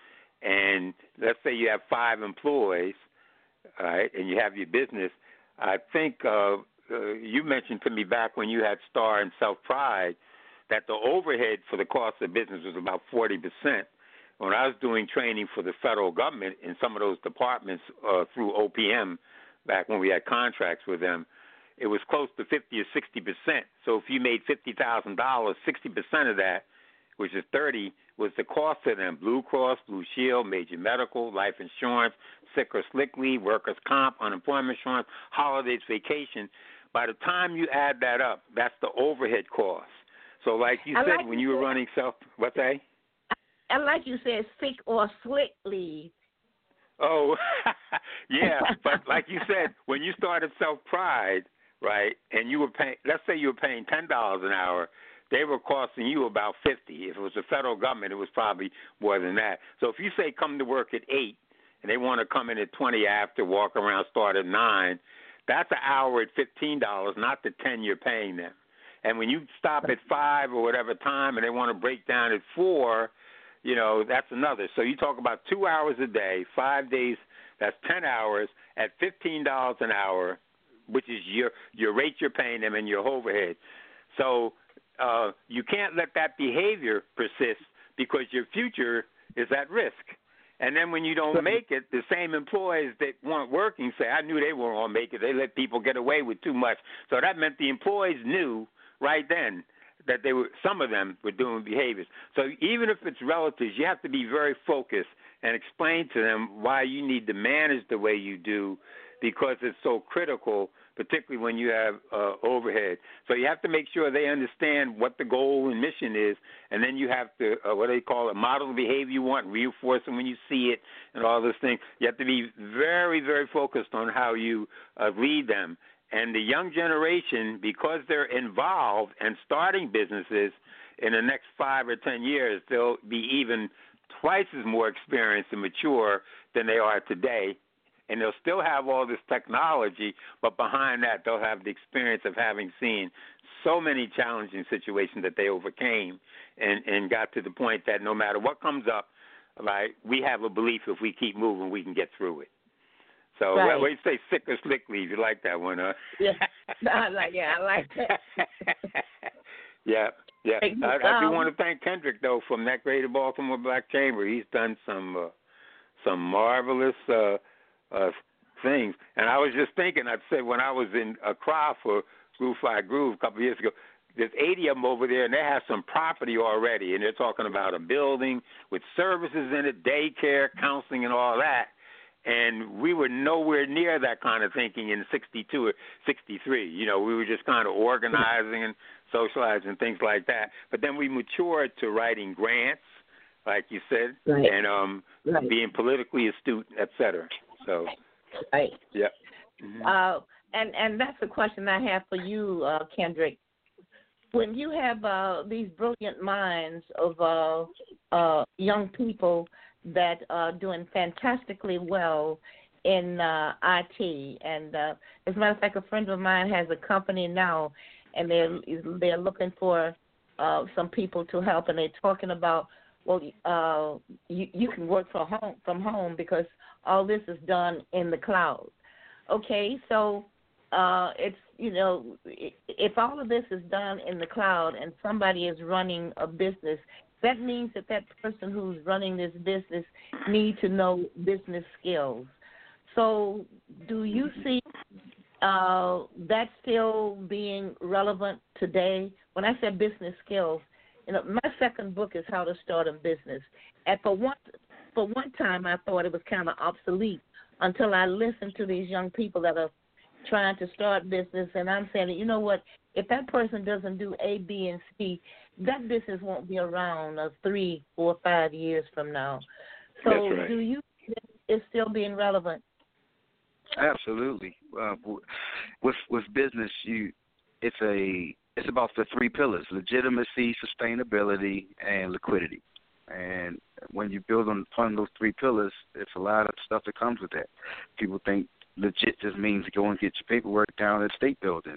and let's say you have five employees, all right, and you have your business, I think uh, uh, you mentioned to me back when you had Star and Self-Pride that the overhead for the cost of business was about forty percent. When I was doing training for the federal government in some of those departments uh, through O P M, back when we had contracts with them, it was close to fifty or sixty percent. So if you made fifty thousand dollars, sixty percent of that, which is thirty, was the cost of them: Blue Cross, Blue Shield, major medical, life insurance, sick or sick leave, workers' comp, unemployment insurance, holidays, vacation. By the time you add that up, that's the overhead cost. So like you I said, like when you you were said, running self, what's that? And like you said, sick or slick leave. Oh, yeah. But like you said, when you started Self-Pride, right, and you were paying, let's say you were paying ten dollars an hour, they were costing you about fifty. If it was the federal government, it was probably more than that. So if you say come to work at eight, and they want to come in at twenty after, walk around, start at nine, that's an hour at fifteen dollars, not the ten you're paying them. And when you stop at five or whatever time, and they want to break down at four, you know, that's another. So you talk about two hours a day, five days, that's ten hours at fifteen dollars an hour, which is your your rate you're paying them and your overhead. So uh, you can't let that behavior persist because your future is at risk. And then when you don't make it, the same employees that weren't working say, I knew they weren't going to make it. They let people get away with too much. So that meant the employees knew right then that they were, some of them were doing behaviors. So even if it's relatives, you have to be very focused and explain to them why you need to manage the way you do, because it's so critical, particularly when you have uh, overhead. So you have to make sure they understand what the goal and mission is, and then you have to, uh, what do they call it, model the behavior you want, reinforce it when you see it, and all those things. You have to be very, very focused on how you uh, lead them. And the young generation, because they're involved and starting businesses in the next five or ten years, they'll be even twice as more experienced and mature than they are today. And they'll still have all this technology, but behind that, they'll have the experience of having seen so many challenging situations that they overcame and, and got to the point that no matter what comes up, right, we have a belief if we keep moving, we can get through it. So right. What do you say, sick or slick leave? You like that one, huh? Yeah, I like, yeah, I like that. yeah, yeah. Hey, I, I do um, want to thank Kendrick, though, from that Greater Baltimore Black Chamber. He's done some uh, some marvelous uh, uh, things. And I was just thinking, I said when I was in Accra for Groove Five Groove a couple of years ago, there's eighty of them over there, and they have some property already, and they're talking about a building with services in it, daycare, counseling, and all that. And we were nowhere near that kind of thinking in sixty-two or sixty-three. You know, we were just kind of organizing and socializing, things like that. But then we matured to writing grants, like you said, right. and um, right. being politically astute, et cetera. So, right. yeah. Mm-hmm. Uh, and, and that's the question I have for you, uh, Kendrick. When you have uh, these brilliant minds of uh, uh, young people that are doing fantastically well in uh, I T, and uh, as a matter of fact, a friend of mine has a company now, and they're they're looking for uh, some people to help, and they're talking about, well, uh, you you can work from home from home because all this is done in the cloud. Okay, so uh, it's you know if all of this is done in the cloud and somebody is running a business, that means that that person who's running this business needs to know business skills. So do you see uh, that's still being relevant today. When I said business skills, you know, my second book is How to Start a Business. And for one, for one time, I thought it was kind of obsolete until I listened to these young people that are trying to start business, and I'm saying, you know what, if that person doesn't do A, B, and C, that business won't be around uh, three, four, five years from now. So That's right. do you think it's still being relevant? Absolutely. Uh, with with business, you it's a it's about the three pillars: legitimacy, sustainability, and liquidity. And when you build on, on those three pillars, it's a lot of stuff that comes with that. People think legit just means go and get your paperwork down at the state building,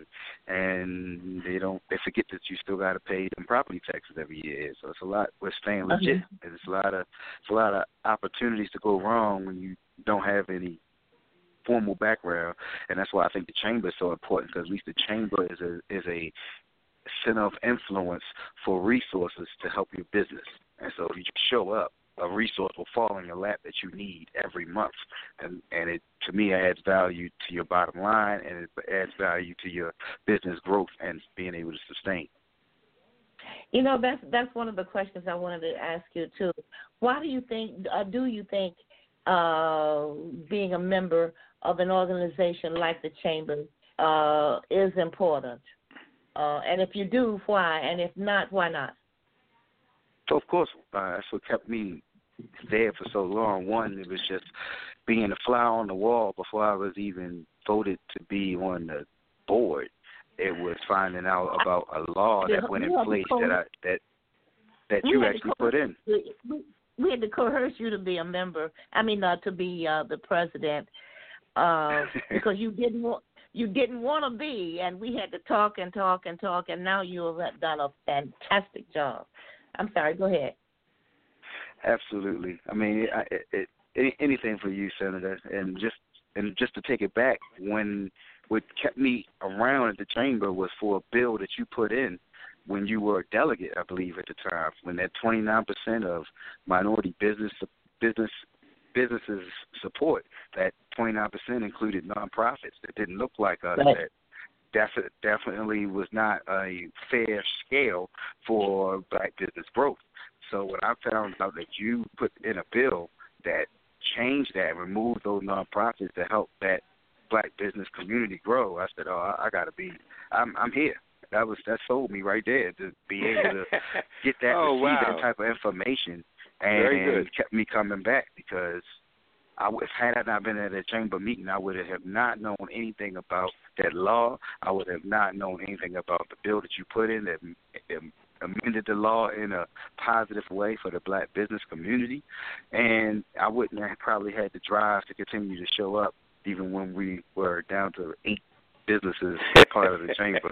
and they don't. They forget that you still got to pay them property taxes every year. So it's a lot with staying legit. Okay. It's a lot of it's a lot of opportunities to go wrong when you don't have any formal background, and that's why I think the chamber is so important, because at least the chamber is a is a center of influence for resources to help your business. And so if you just show up, a resource will fall in your lap that you need every month, and and it to me adds value to your bottom line, and it adds value to your business growth and being able to sustain. You know, that's that's one of the questions I wanted to ask you too. Why do you think? Uh, do you think uh, being a member of an organization like the Chamber uh, is important? Uh, and if you do, why? And if not, why not? So, of course, uh, that's what kept me there for so long. One, it was just being a fly on the wall before I was even voted to be on the board. It was finding out about a law that went in place that I, that that you actually put in. We had to coerce you to be a member. I mean, uh, to be uh, the president, uh, because you didn't want you didn't want to be, and we had to talk and talk and talk, and now you have done a fantastic job. I'm sorry. Go ahead. Absolutely. I mean, it, it, it, anything for you, Senator, and just and just to take it back, when what kept me around at the chamber was for a bill that you put in when you were a delegate, I believe, at the time, when that twenty-nine percent of minority business business businesses support, that twenty-nine percent included nonprofits that didn't look like us, right. that Defi- definitely was not a fair scale for black business growth. So when I found out that you put in a bill that changed that, removed those nonprofits to help that black business community grow, I said, "Oh, I, I got to be. I'm, I'm here." That was that sold me right there to be able to get that, oh, to see wow. that type of information, Very and good. it kept me coming back because. I would, had I not been at a chamber meeting, I would have not known anything about that law. I would have not known anything about the bill that you put in that amended the law in a positive way for the black business community. And I wouldn't have probably had the drive to continue to show up even when we were down to eight businesses part of the chamber.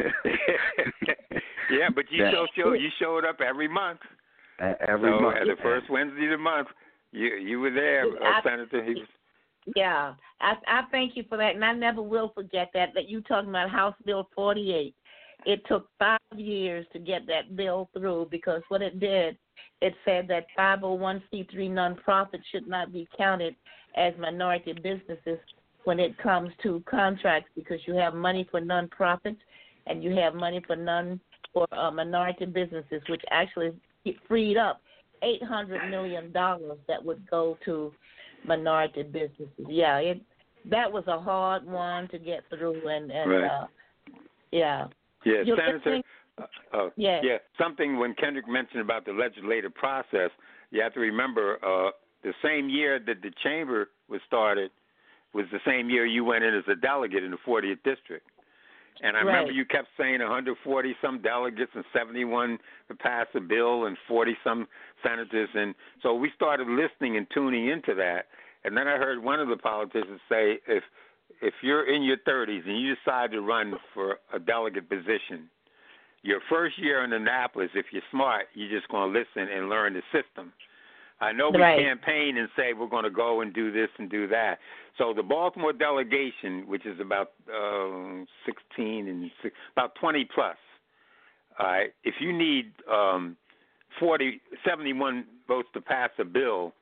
Yeah, but you that, still show, you showed up every month. Every so month. At the first Wednesday of the month. You you were there, uh, I, Senator. He was... Yeah, I, I thank you for that, and I never will forget that, that you talking about House Bill forty-eight. It took five years to get that bill through because what it did, it said that five oh one c three nonprofits should not be counted as minority businesses when it comes to contracts because you have money for nonprofits and you have money for non for uh, minority businesses, which actually freed up eight hundred million dollars that would go to minority businesses. Yeah, it that was a hard one to get through, and, and right. uh, yeah. Yeah, You're Senator. Uh, uh, yeah. yeah, something when Kendrick mentioned about the legislative process, you have to remember uh, the same year that the chamber was started was the same year you went in as a delegate in the fortieth district. And I right. remember you kept saying one hundred forty some delegates and seventy-one to pass a bill and forty some senators. And so we started listening and tuning into that. And then I heard one of the politicians say, if if you're in your thirties and you decide to run for a delegate position, your first year in Annapolis, if you're smart, you're just going to listen and learn the system. I know we right. campaign and say we're going to go and do this and do that. So the Baltimore delegation, which is about uh, sixteen and six, about twenty plus, all right, if you need um, forty, seventy-one votes to pass a bill,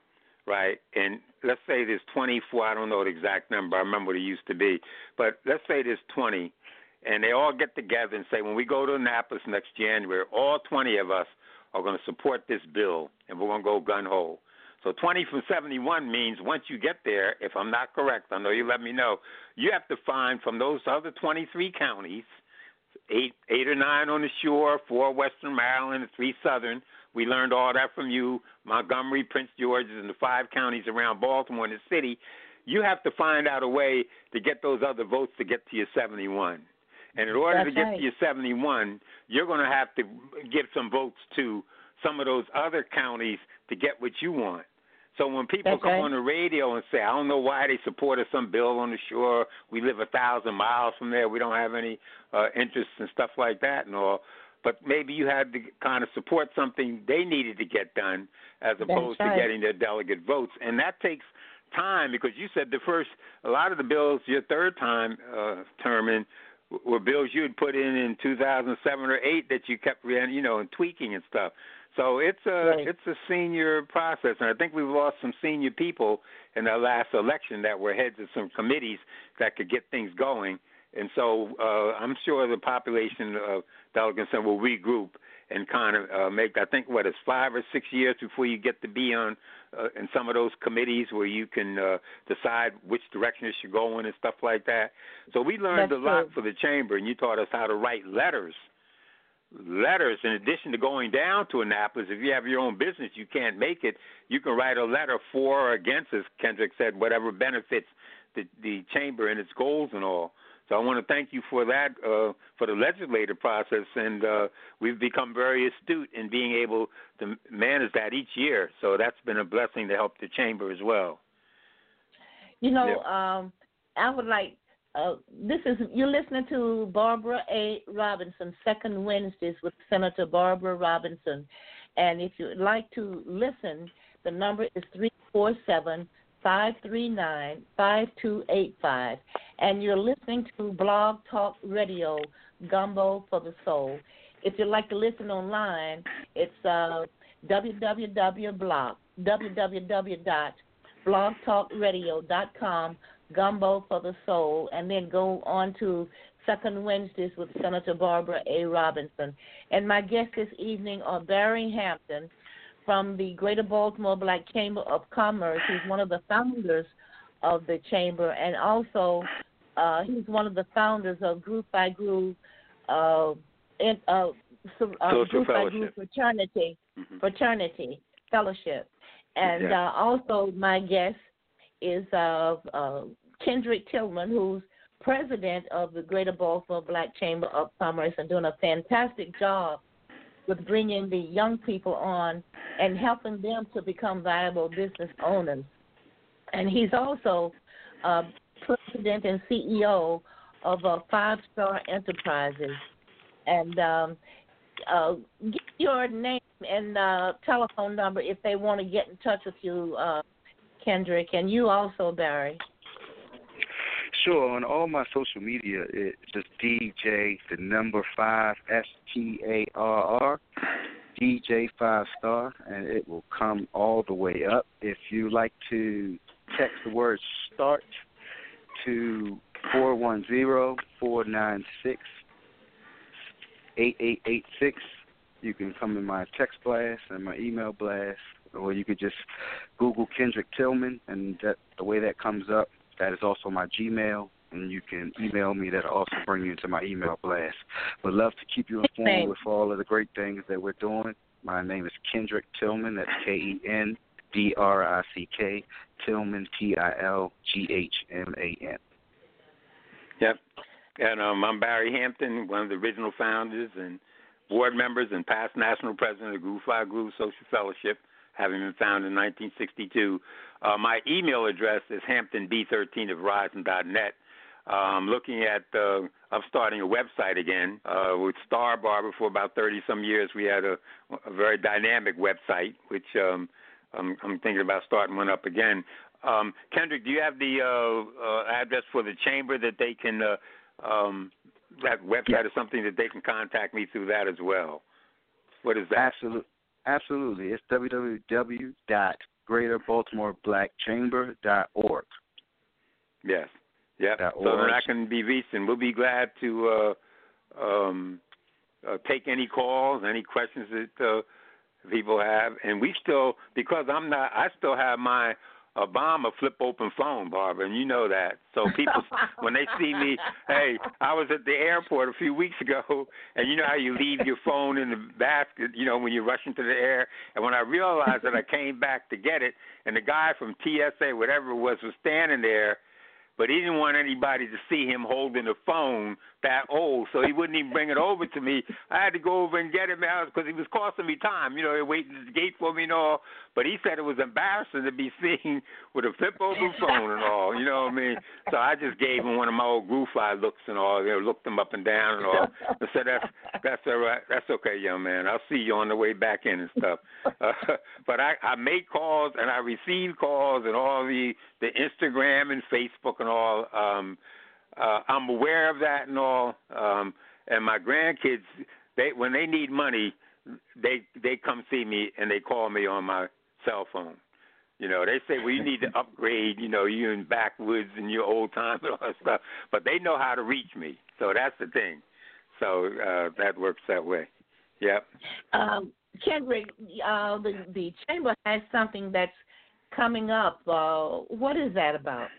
right? And let's say there's twenty-four. I don't know the exact number. I remember what it used to be, but let's say there's twenty, and they all get together and say, when we go to Annapolis next January, all twenty of us are going to support this bill, and we're going to go gun ho. So twenty from seventy-one means once you get there, if I'm not correct, I know you let me know, you have to find from those other twenty-three counties, eight, eight or nine on the shore, four Western Maryland, and three Southern. We learned all that from you, Montgomery, Prince George's, and the five counties around Baltimore and the city. You have to find out a way to get those other votes to get to your seventy-one. And in order That's to get right. to your seventy-one, you're going to have to give some votes to some of those other counties to get what you want. So when people That's come right. on the radio and say, I don't know why they supported some bill on the shore, we live a thousand miles from there, we don't have any uh, interests and stuff like that and all, but maybe you had to kind of support something they needed to get done as opposed right. to getting their delegate votes. And that takes time because you said the first, a lot of the bills, your third time uh, term in, were bills you had put in in two thousand seven or eight that you kept, you know, and tweaking and stuff. So it's a Right. it's a senior process, and I think we've lost some senior people in the last election that were heads of some committees that could get things going. And so uh, I'm sure the population of delegates will regroup and kind of uh, make, I think, what, it's five or six years before you get to be on uh, in some of those committees where you can uh, decide which direction it should go in and stuff like that. So we learned That's a lot true. for the chamber, and you taught us how to write letters. Letters, in addition to going down to Annapolis, if you have your own business, you can't make it, you can write a letter for or against, as Kendrick said, whatever benefits the, the chamber and its goals and all. So I want to thank you for that, uh, for the legislative process, and uh, we've become very astute in being able to manage that each year. So that's been a blessing to help the chamber as well. You know, Yep. um, I would like, uh, this is, you're listening to Barbara A. Robinson, Second Wednesdays with Senator Barbara Robinson. And if you'd like to listen, the number is three four seven, five three nine, five two eight five. And you're listening to Blog Talk Radio, Gumbo for the Soul. If you'd like to listen online, it's uh, www.blog, www dot blog talk radio dot com, Gumbo for the Soul, and then go on to Second Wednesdays with Senator Barbara A. Robinson. And my guests this evening are Barry Hampton from the Greater Baltimore Black Chamber of Commerce. He's one of the founders of the chamber, and also uh, he's one of the founders of Group by Group, uh, in, uh, so, uh, Social Group by Group Fellowship. Fraternity, Mhm. Fraternity Fellowship. And Yeah. uh, also my guest is uh, uh, Kendrick Tillman, who's president of the Greater Baltimore Black Chamber of Commerce and doing a fantastic job with bringing the young people on and helping them to become viable business owners. And he's also uh, president and C E O of uh, Five Star Enterprises. And um, uh, give your name and uh, telephone number if they want to get in touch with you, uh, Kendrick, and you also, Barry. Sure. On all my social media, it's just D J, the number five, S T A R R, D J Five Star, and it will come all the way up. If you like to text the word START to four one zero, four nine six, eight eight eight six, you can come in my text blast and my email blast, or you could just Google Kendrick Tillman, and that, the way that comes up, that is also my Gmail, and you can email me. That'll also bring you into my email blast. Would love to keep you informed Thanks. with all of the great things that we're doing. My name is Kendrick Tillman. That's K E N D R I C K, Tillman, T I L G H M A N. Yep. And um, I'm Barry Hampton, one of the original founders and board members and past national president of Groove Five Groove Social Fellowship, having been founded in nineteen sixty-two. Uh, my email address is hampton b thirteen at verizon dot net. Uh, I'm looking at, uh, I'm starting a website again uh, with Star Barber. For about thirty-some years, we had a, a very dynamic website, which um, I'm, I'm thinking about starting one up again. Um, Kendrick, do you have the uh, uh, address for the chamber that they can, uh, um, that website Yeah. or something that they can contact me through that as well? What is that? Absolutely. Absolutely. It's w w w dot Greater Baltimore Black Chamber dot org. Yes. Yep. Dot So org. that I can be reached, and we'll be glad to uh, um, uh, take any calls, any questions that uh, people have. And we still, because I'm not, I still have my Obama flip open phone, Barbara, and you know that. So people, when they see me, hey, I was at the airport a few weeks ago, and you know how you leave your phone in the basket, you know, when you're rushing to the air. And when I realized that, I came back to get it, and the guy from T S A, whatever it was, was standing there, but he didn't want anybody to see him holding the phone that old, so he wouldn't even bring it over to me. I had to go over and get it because he was costing me time. You know, they waiting at the gate for me and all. But he said it was embarrassing to be seen with a flip-over phone and all. You know what I mean? So I just gave him one of my old Groove-Fi looks and all. You know, looked him up and down and all. I said, that's that's all right. That's okay, young man. I'll see you on the way back in and stuff. Uh, but I, I made calls and I received calls and all the, the Instagram and Facebook and all. Um, Uh, I'm aware of that and all, um, and my grandkids, they when they need money, they they come see me and they call me on my cell phone. You know, they say, well, you need to upgrade, you know, you in backwoods and your old time and all that stuff, but they know how to reach me, so that's the thing. So uh, that works that way. Yep. Um, Kendrick, uh, the, the Chamber has something that's coming up. Uh, what is that about?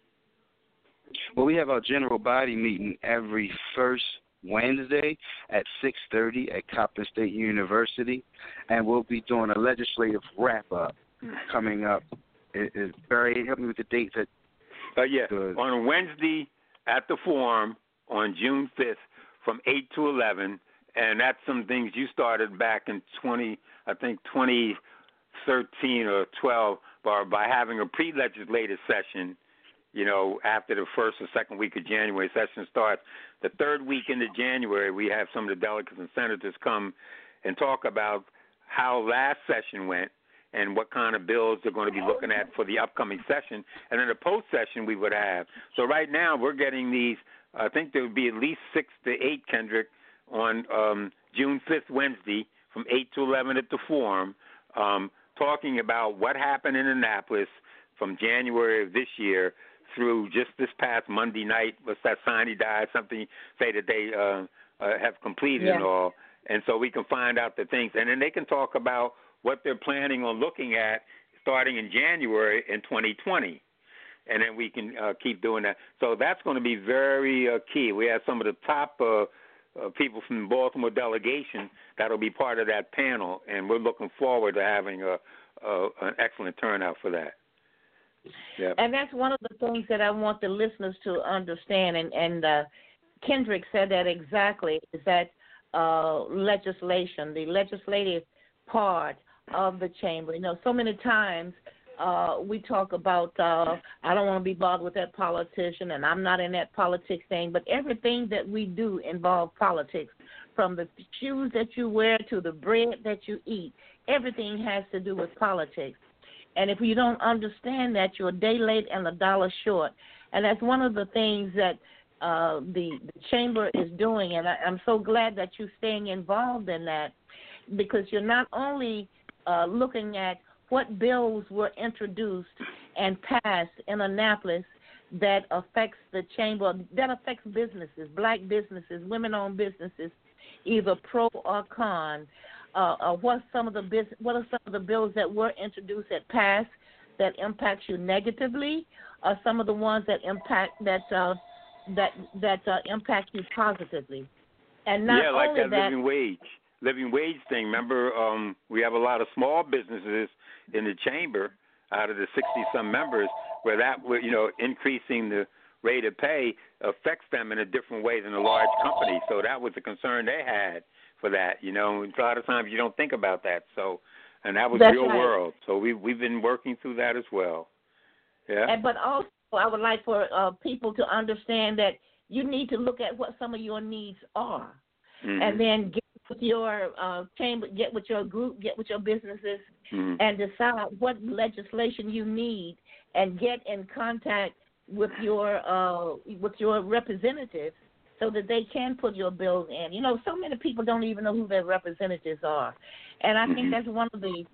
Well, we have our general body meeting every first Wednesday at six thirty at Coppin State University, and we'll be doing a legislative wrap-up coming up. It, it, Barry, help me with the dates. At uh, yeah, the, on Wednesday at the Forum on June fifth from eight to eleven, and that's some things you started back in twenty, I think twenty thirteen or twelve, by, by having a pre-legislative session. You know, after the first or second week of January, session starts. The third week into January, we have some of the delegates and senators come and talk about how last session went and what kind of bills they're going to be looking at for the upcoming session. And then the post-session we would have. So right now we're getting these, I think there would be at least six to eight, Kendrick, on um, June fifth, Wednesday, from eight to eleven at the Forum, um, talking about what happened in Annapolis from January of this year through just this past Monday night. What's that sign he died? Something say that they uh, uh, have completed yeah. and all. And so we can find out the things. And then they can talk about what they're planning on looking at starting in January in twenty twenty. And then we can uh, keep doing that. So that's going to be very uh, key. We have some of the top uh, uh, people from the Baltimore delegation that will be part of that panel, and we're looking forward to having a, a, an excellent turnout for that. Yep. And that's one of the things that I want the listeners to understand, and, and uh, Kendrick said that exactly, is that uh, legislation, the legislative part of the chamber. You know, so many times uh, we talk about, uh, I don't want to be bothered with that politician, and I'm not in that politics thing, but everything that we do involves politics, from the shoes that you wear to the bread that you eat. Everything has to do with politics. And if you don't understand that, you're a day late and a dollar short. And that's one of the things that uh, the, the chamber is doing. And I, I'm so glad that you're staying involved in that, because you're not only uh, looking at what bills were introduced and passed in Annapolis that affects the chamber, that affects businesses, black businesses, women-owned businesses, either pro or con. Uh, uh, what some of the biz- what are some of the bills that were introduced that passed that impacts you negatively, or some of the ones that impact that uh, that that uh, impact you positively? And not yeah, like only that, that living wage, living wage thing. Remember, um, we have a lot of small businesses in the chamber out of the sixty some members, where that you know increasing the rate of pay affects them in a different way than a large company. So that was the concern they had for that, you know. A lot of times you don't think about that. So, and that was That's real right. world. So we we've been working through that as well. Yeah. And, but also, I would like for uh, people to understand that you need to look at what some of your needs are, mm-hmm. and then get with your uh, chamber, get with your group, get with your businesses, mm-hmm. and decide what legislation you need, and get in contact with your uh, with your representatives, so that they can put your bills in. You know, so many people don't even know who their representatives are. And I mm-hmm. think that's one of the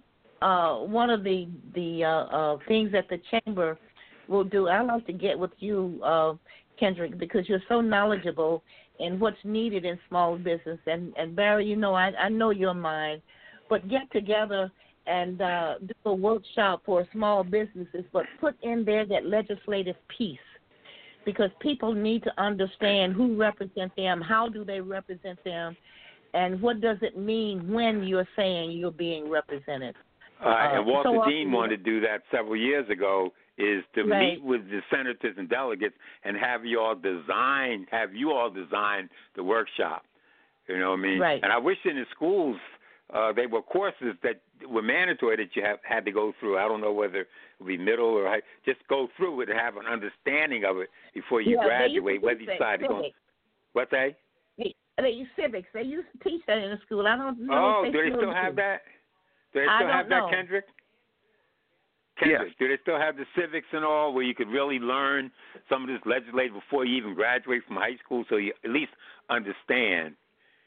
uh, one of the the uh, uh, things that the chamber will do. I like to get with you, uh, Kendrick, because you're so knowledgeable in what's needed in small business. And, and Barry, you know, I, I know your mind, but get together and uh, do a workshop for small businesses, but put in there that legislative piece, because people need to understand who represents them, how do they represent them, and what does it mean when you're saying you're being represented. Uh, and Walter so Dean wanted to do that several years ago, is to right. meet with the senators and delegates and have you all design, have you all design the workshop. You know what I mean? Right. And I wish in the schools uh, they were courses that were mandatory that you have had to go through. I don't know whether it would be middle or high. Just go through it and have an understanding of it before you yeah, graduate, whether you decide to go. What's that? They, they use civics. They used to teach that in the school. I don't know. Oh, if they do they still still do. have that? Do they I still don't have know. that, Kendrick? Kendrick, yes. Do they still have the civics and all where you could really learn some of this legislative before you even graduate from high school, so you at least understand?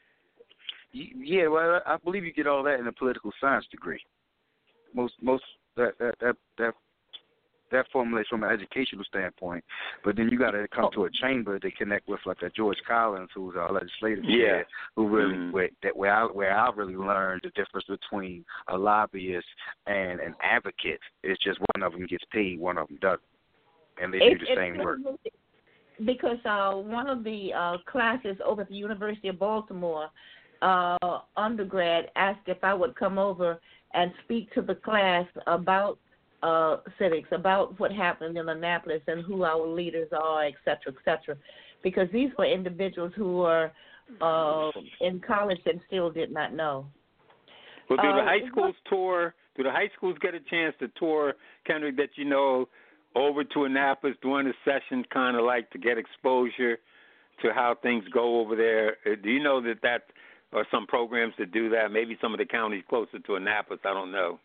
Yeah, well, I believe you get all that in a political science degree. Most, most that that that that, that formulates from an educational standpoint. But then you got to come to a chamber to connect with, like a George Collins, who's our legislative yeah. chair, who really mm-hmm. where, that where I where I really learned the difference between a lobbyist and an advocate. It's just one of them gets paid, one of them doesn't, and they It, do the same work. Because uh, one of the uh, classes over at the University of Baltimore, uh, undergrad, asked if I would come over and speak to the class about uh, civics, about what happened in Annapolis and who our leaders are, et cetera, et cetera. Because these were individuals who were uh, in college and still did not know. Well, do uh, the high schools tour? Do the high schools get a chance to tour, Kendrick, that you know, over to Annapolis during the session, kind of like to get exposure to how things go over there? Do you know that that or some programs that do that? Maybe some of the counties closer to Annapolis, I don't know.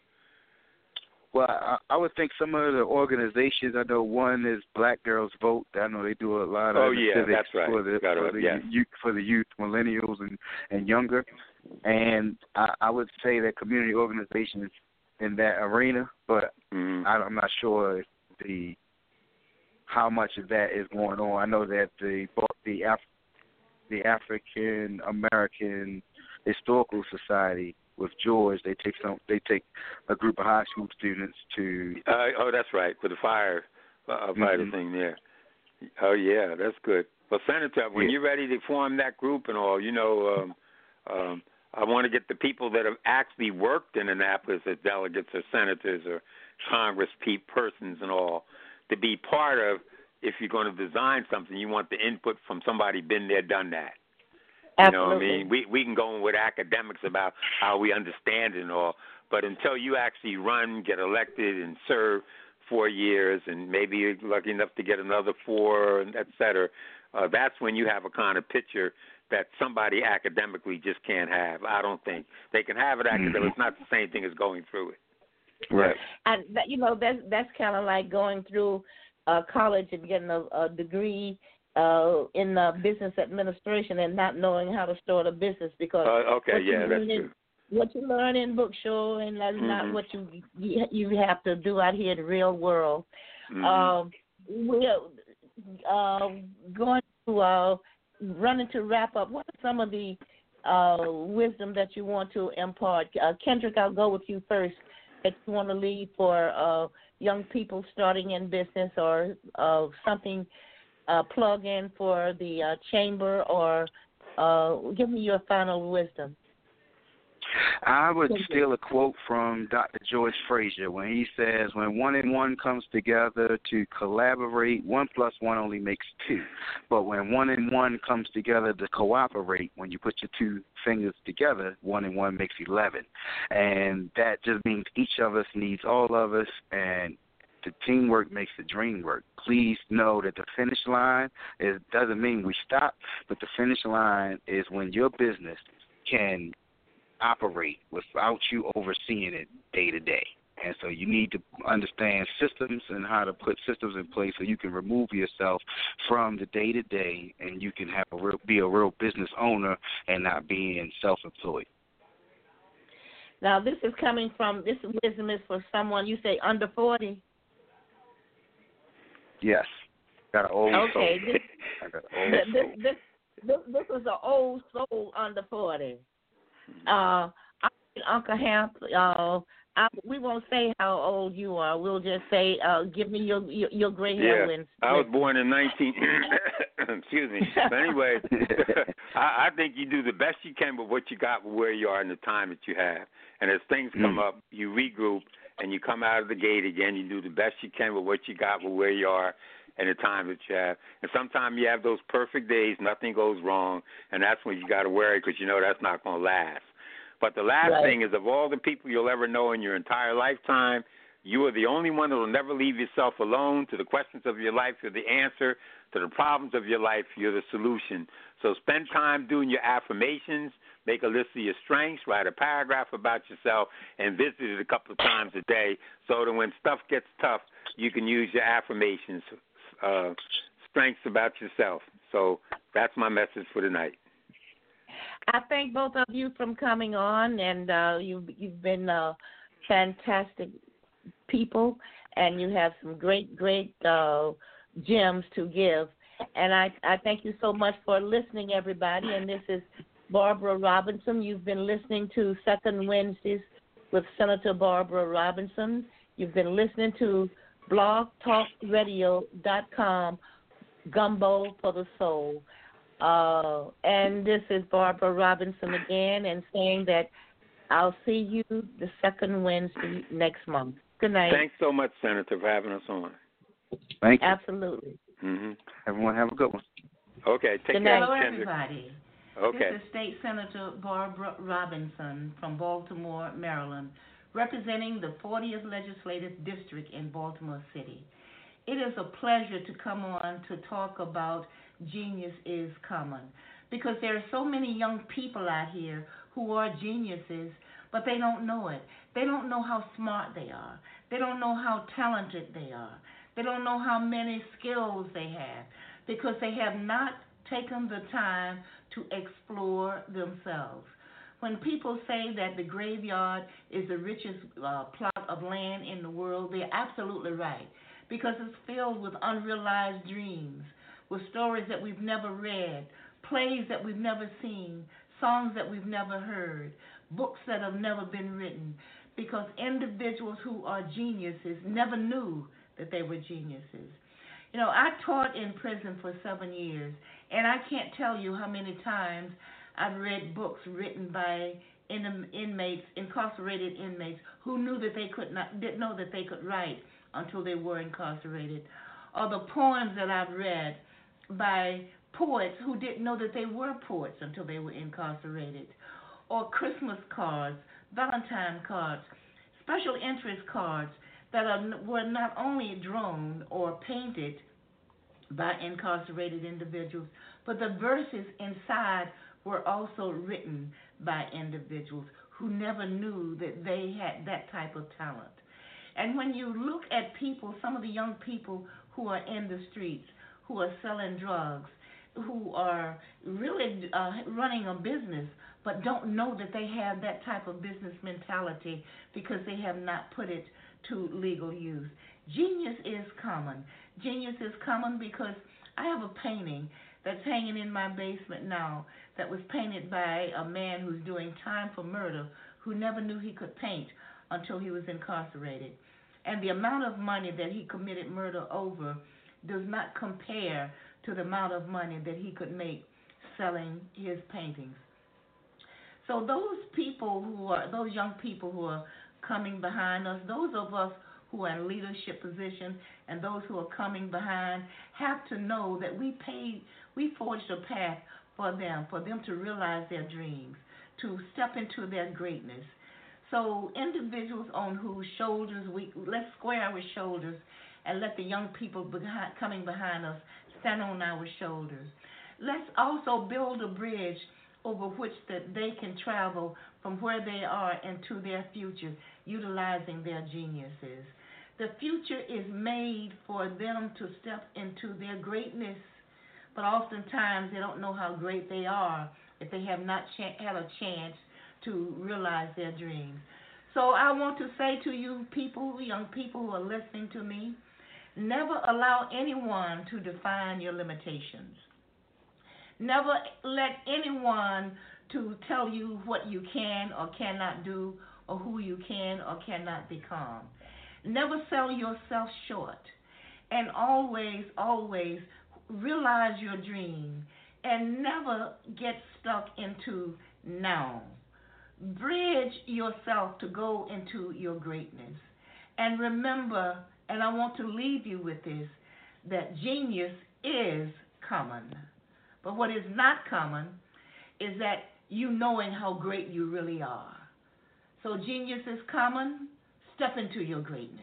Well, I, I would think some of the organizations, I know one is Black Girls Vote. I know they do a lot of oh, yeah, civics that's right. for the, Got for, it, the yeah. youth, for the youth, millennials, and, and younger. And I, I would say that community organizations in that arena, but mm-hmm. I, I'm not sure if the how much of that is going on. I know that the the Af- the African American Historical Society with George, they take some. They take a group of high school students to. Uh, oh, that's right, for the fire uh, fighter mm-hmm. thing there. Oh yeah, that's good. Well, Senator, when yeah. you're ready to form that group and all, you know, um, um, I want to get the people that have actually worked in Annapolis as delegates or senators or Congress persons and all to be part of. If you're going to design something, you want the input from somebody been there, done that. You Absolutely. know what I mean? We we can go in with academics about how we understand it and all, but until you actually run, get elected, and serve four years, and maybe you're lucky enough to get another four, and et cetera, uh, that's when you have a kind of picture that somebody academically just can't have. I don't think. They can have it academically. Mm-hmm. It's not the same thing as going through it. Right. And, that, you know, that's, that's kind of like going through uh, college and getting a, a degree uh, in uh, business administration and not knowing how to start a business because uh, okay, what, yeah, you that's in, true. what you learn in book show and that's mm-hmm. not what you, you you have to do out here in the real world. Mm-hmm. Um, we're uh, going to uh, running to wrap up. What are some of the uh, wisdom that you want to impart? Uh, Kendrick, I'll go with you first. That you want to leave for uh, young people starting in business or uh, something, uh, plug in for the uh, chamber, or uh, give me your final wisdom. I would steal a quote from Doctor George Fraser when he says, when one and one comes together to collaborate, one plus one only makes two. But when one and one comes together to cooperate, when you put your two fingers together, one and one makes eleven. And that just means each of us needs all of us, and the teamwork makes the dream work. Please know that the finish line is, doesn't mean we stop, but the finish line is when your business can operate without you overseeing it day to day. And so you need to understand systems and how to put systems in place so you can remove yourself from the day to day and you can have a real, be a real business owner and not being self-employed. Now, this is coming from, this wisdom is for someone, you say under forty? Yes. Got an old okay, soul. This, I got an old this, soul. this, this, this is an old soul under forty. Uh, Uncle Hamp, uh, I, we won't say how old you are. We'll just say, uh, give me your your, your gray hair. Yeah, I was born in nineteen. Excuse me. But anyway, I, I think you do the best you can with what you got, with where you are, and the time that you have. And as things come Mm. up, you regroup and you come out of the gate again. You do the best you can with what you got, with where you are, and the time that you have. And sometimes you have those perfect days, nothing goes wrong, and that's when you got to worry because you know that's not going to last. But the last Right. thing is, of all the people you'll ever know in your entire lifetime, you are the only one that will never leave yourself alone. To the questions of your life, you're the answer. To the problems of your life, you're the solution. So spend time doing your affirmations. Make a list of your strengths. Write a paragraph about yourself and visit it a couple of times a day so that when stuff gets tough, you can use your affirmations, uh, strengths about yourself. So that's my message for tonight. I thank both of you from coming on, and uh, you've, you've been uh, fantastic people, and you have some great, great uh, gems to give. And I, I thank you so much for listening, everybody. And this is Barbara Robinson. You've been listening to Second Wednesdays with Senator Barbara Robinson. You've been listening to blog talk radio dot com, Gumbo for the Soul. Uh, and this is Barbara Robinson again, and saying that I'll see you the second Wednesday next month. Good night. Thanks so much, Senator, for having us on. Thank you. Absolutely. Mm-hmm. Everyone have a good one. Okay, take Good care. night. Hello, Kendra. everybody. Okay. This is State Senator Barbara Robinson from Baltimore, Maryland, representing the fortieth Legislative District in Baltimore City. It is a pleasure to come on to talk about Genius is Common, because there are so many young people out here who are geniuses, but they don't know it. They don't know how smart they are. They don't know how talented they are. They don't know how many skills they have, because they have not taken the time to explore themselves. When people say that the graveyard is the richest uh, plot of land in the world, they're absolutely right, because it's filled with unrealized dreams, with stories that we've never read, plays that we've never seen, songs that we've never heard, books that have never been written, because individuals who are geniuses never knew that they were geniuses. You know, I taught in prison for seven years, and I can't tell you how many times I've read books written by in, inmates, incarcerated inmates, who knew that they could not, didn't know that they could write until they were incarcerated, or the poems that I've read by poets who didn't know that they were poets until they were incarcerated, or Christmas cards, Valentine cards, special interest cards that are, were not only drawn or painted by incarcerated individuals, but the verses inside were also written by individuals who never knew that they had that type of talent. And when you look at people, some of the young people who are in the streets, who are selling drugs, who are really uh, running a business, but don't know that they have that type of business mentality because they have not put it to legal use. Genius is common. Genius is common because I have a painting that's hanging in my basement now that was painted by a man who's doing time for murder, who never knew he could paint until he was incarcerated. And the amount of money that he committed murder over does not compare to the amount of money that he could make selling his paintings. So those people who are, those young people who are coming behind us, those of us who are in leadership position and those who are coming behind have to know that we paid, we forged a path for them, for them to realize their dreams, to step into their greatness. So individuals on whose shoulders we, let's square our shoulders and let the young people behind, coming behind us stand on our shoulders. Let's also build a bridge over which that they can travel from where they are into their future, utilizing their geniuses. The future is made for them to step into their greatness, but oftentimes they don't know how great they are if they have not ch- had a chance to realize their dreams. So I want to say to you people, young people who are listening to me, never allow anyone to define your limitations. Never let anyone to tell you what you can or cannot do or who you can or cannot become. Never sell yourself short. And always, always realize your dream and never get stuck into now. Bridge yourself to go into your greatness. And remember, and I want to leave you with this, that genius is common. But what is not common is that you knowing how great you really are. So genius is common. Step into your greatness.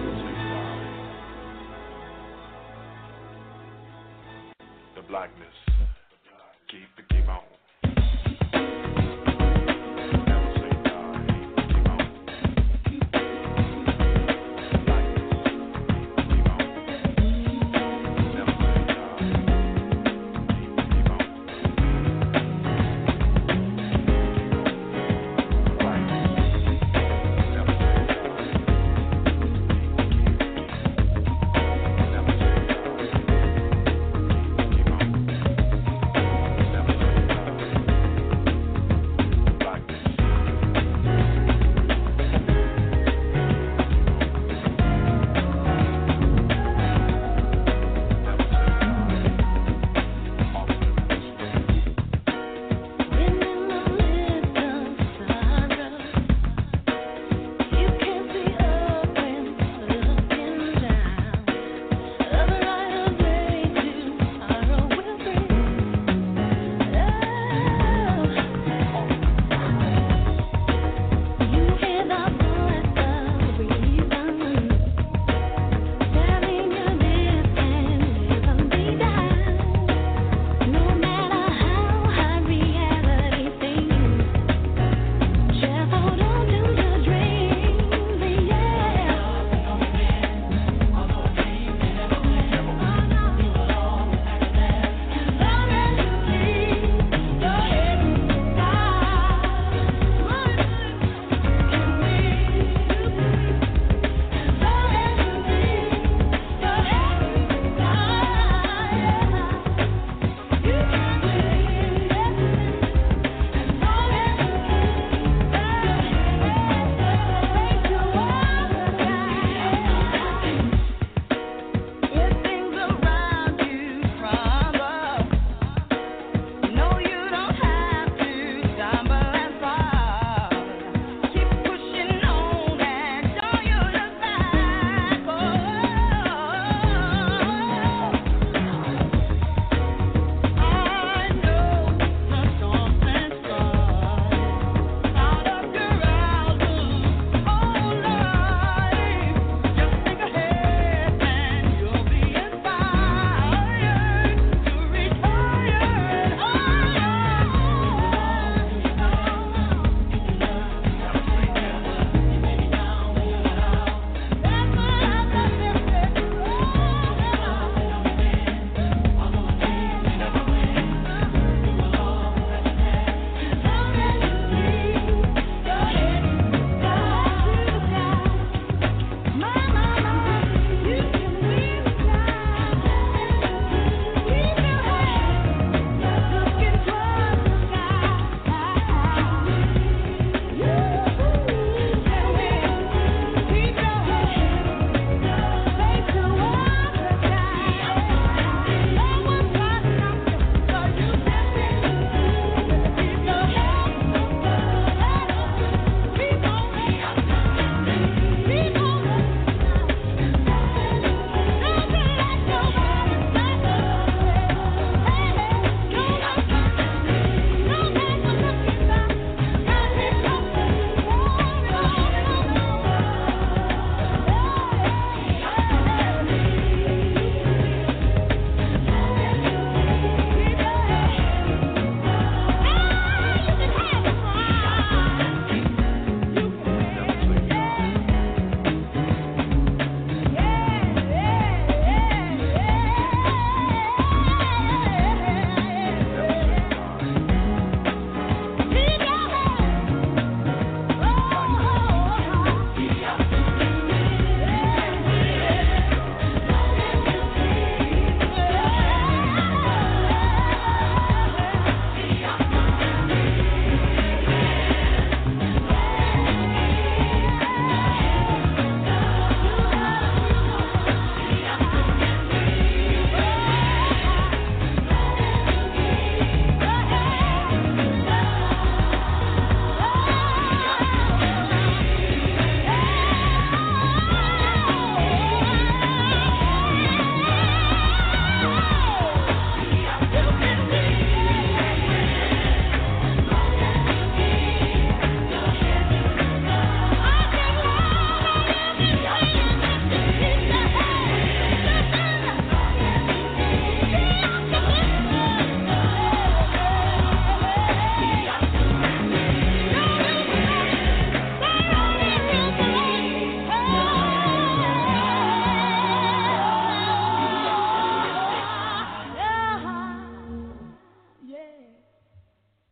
Blackness.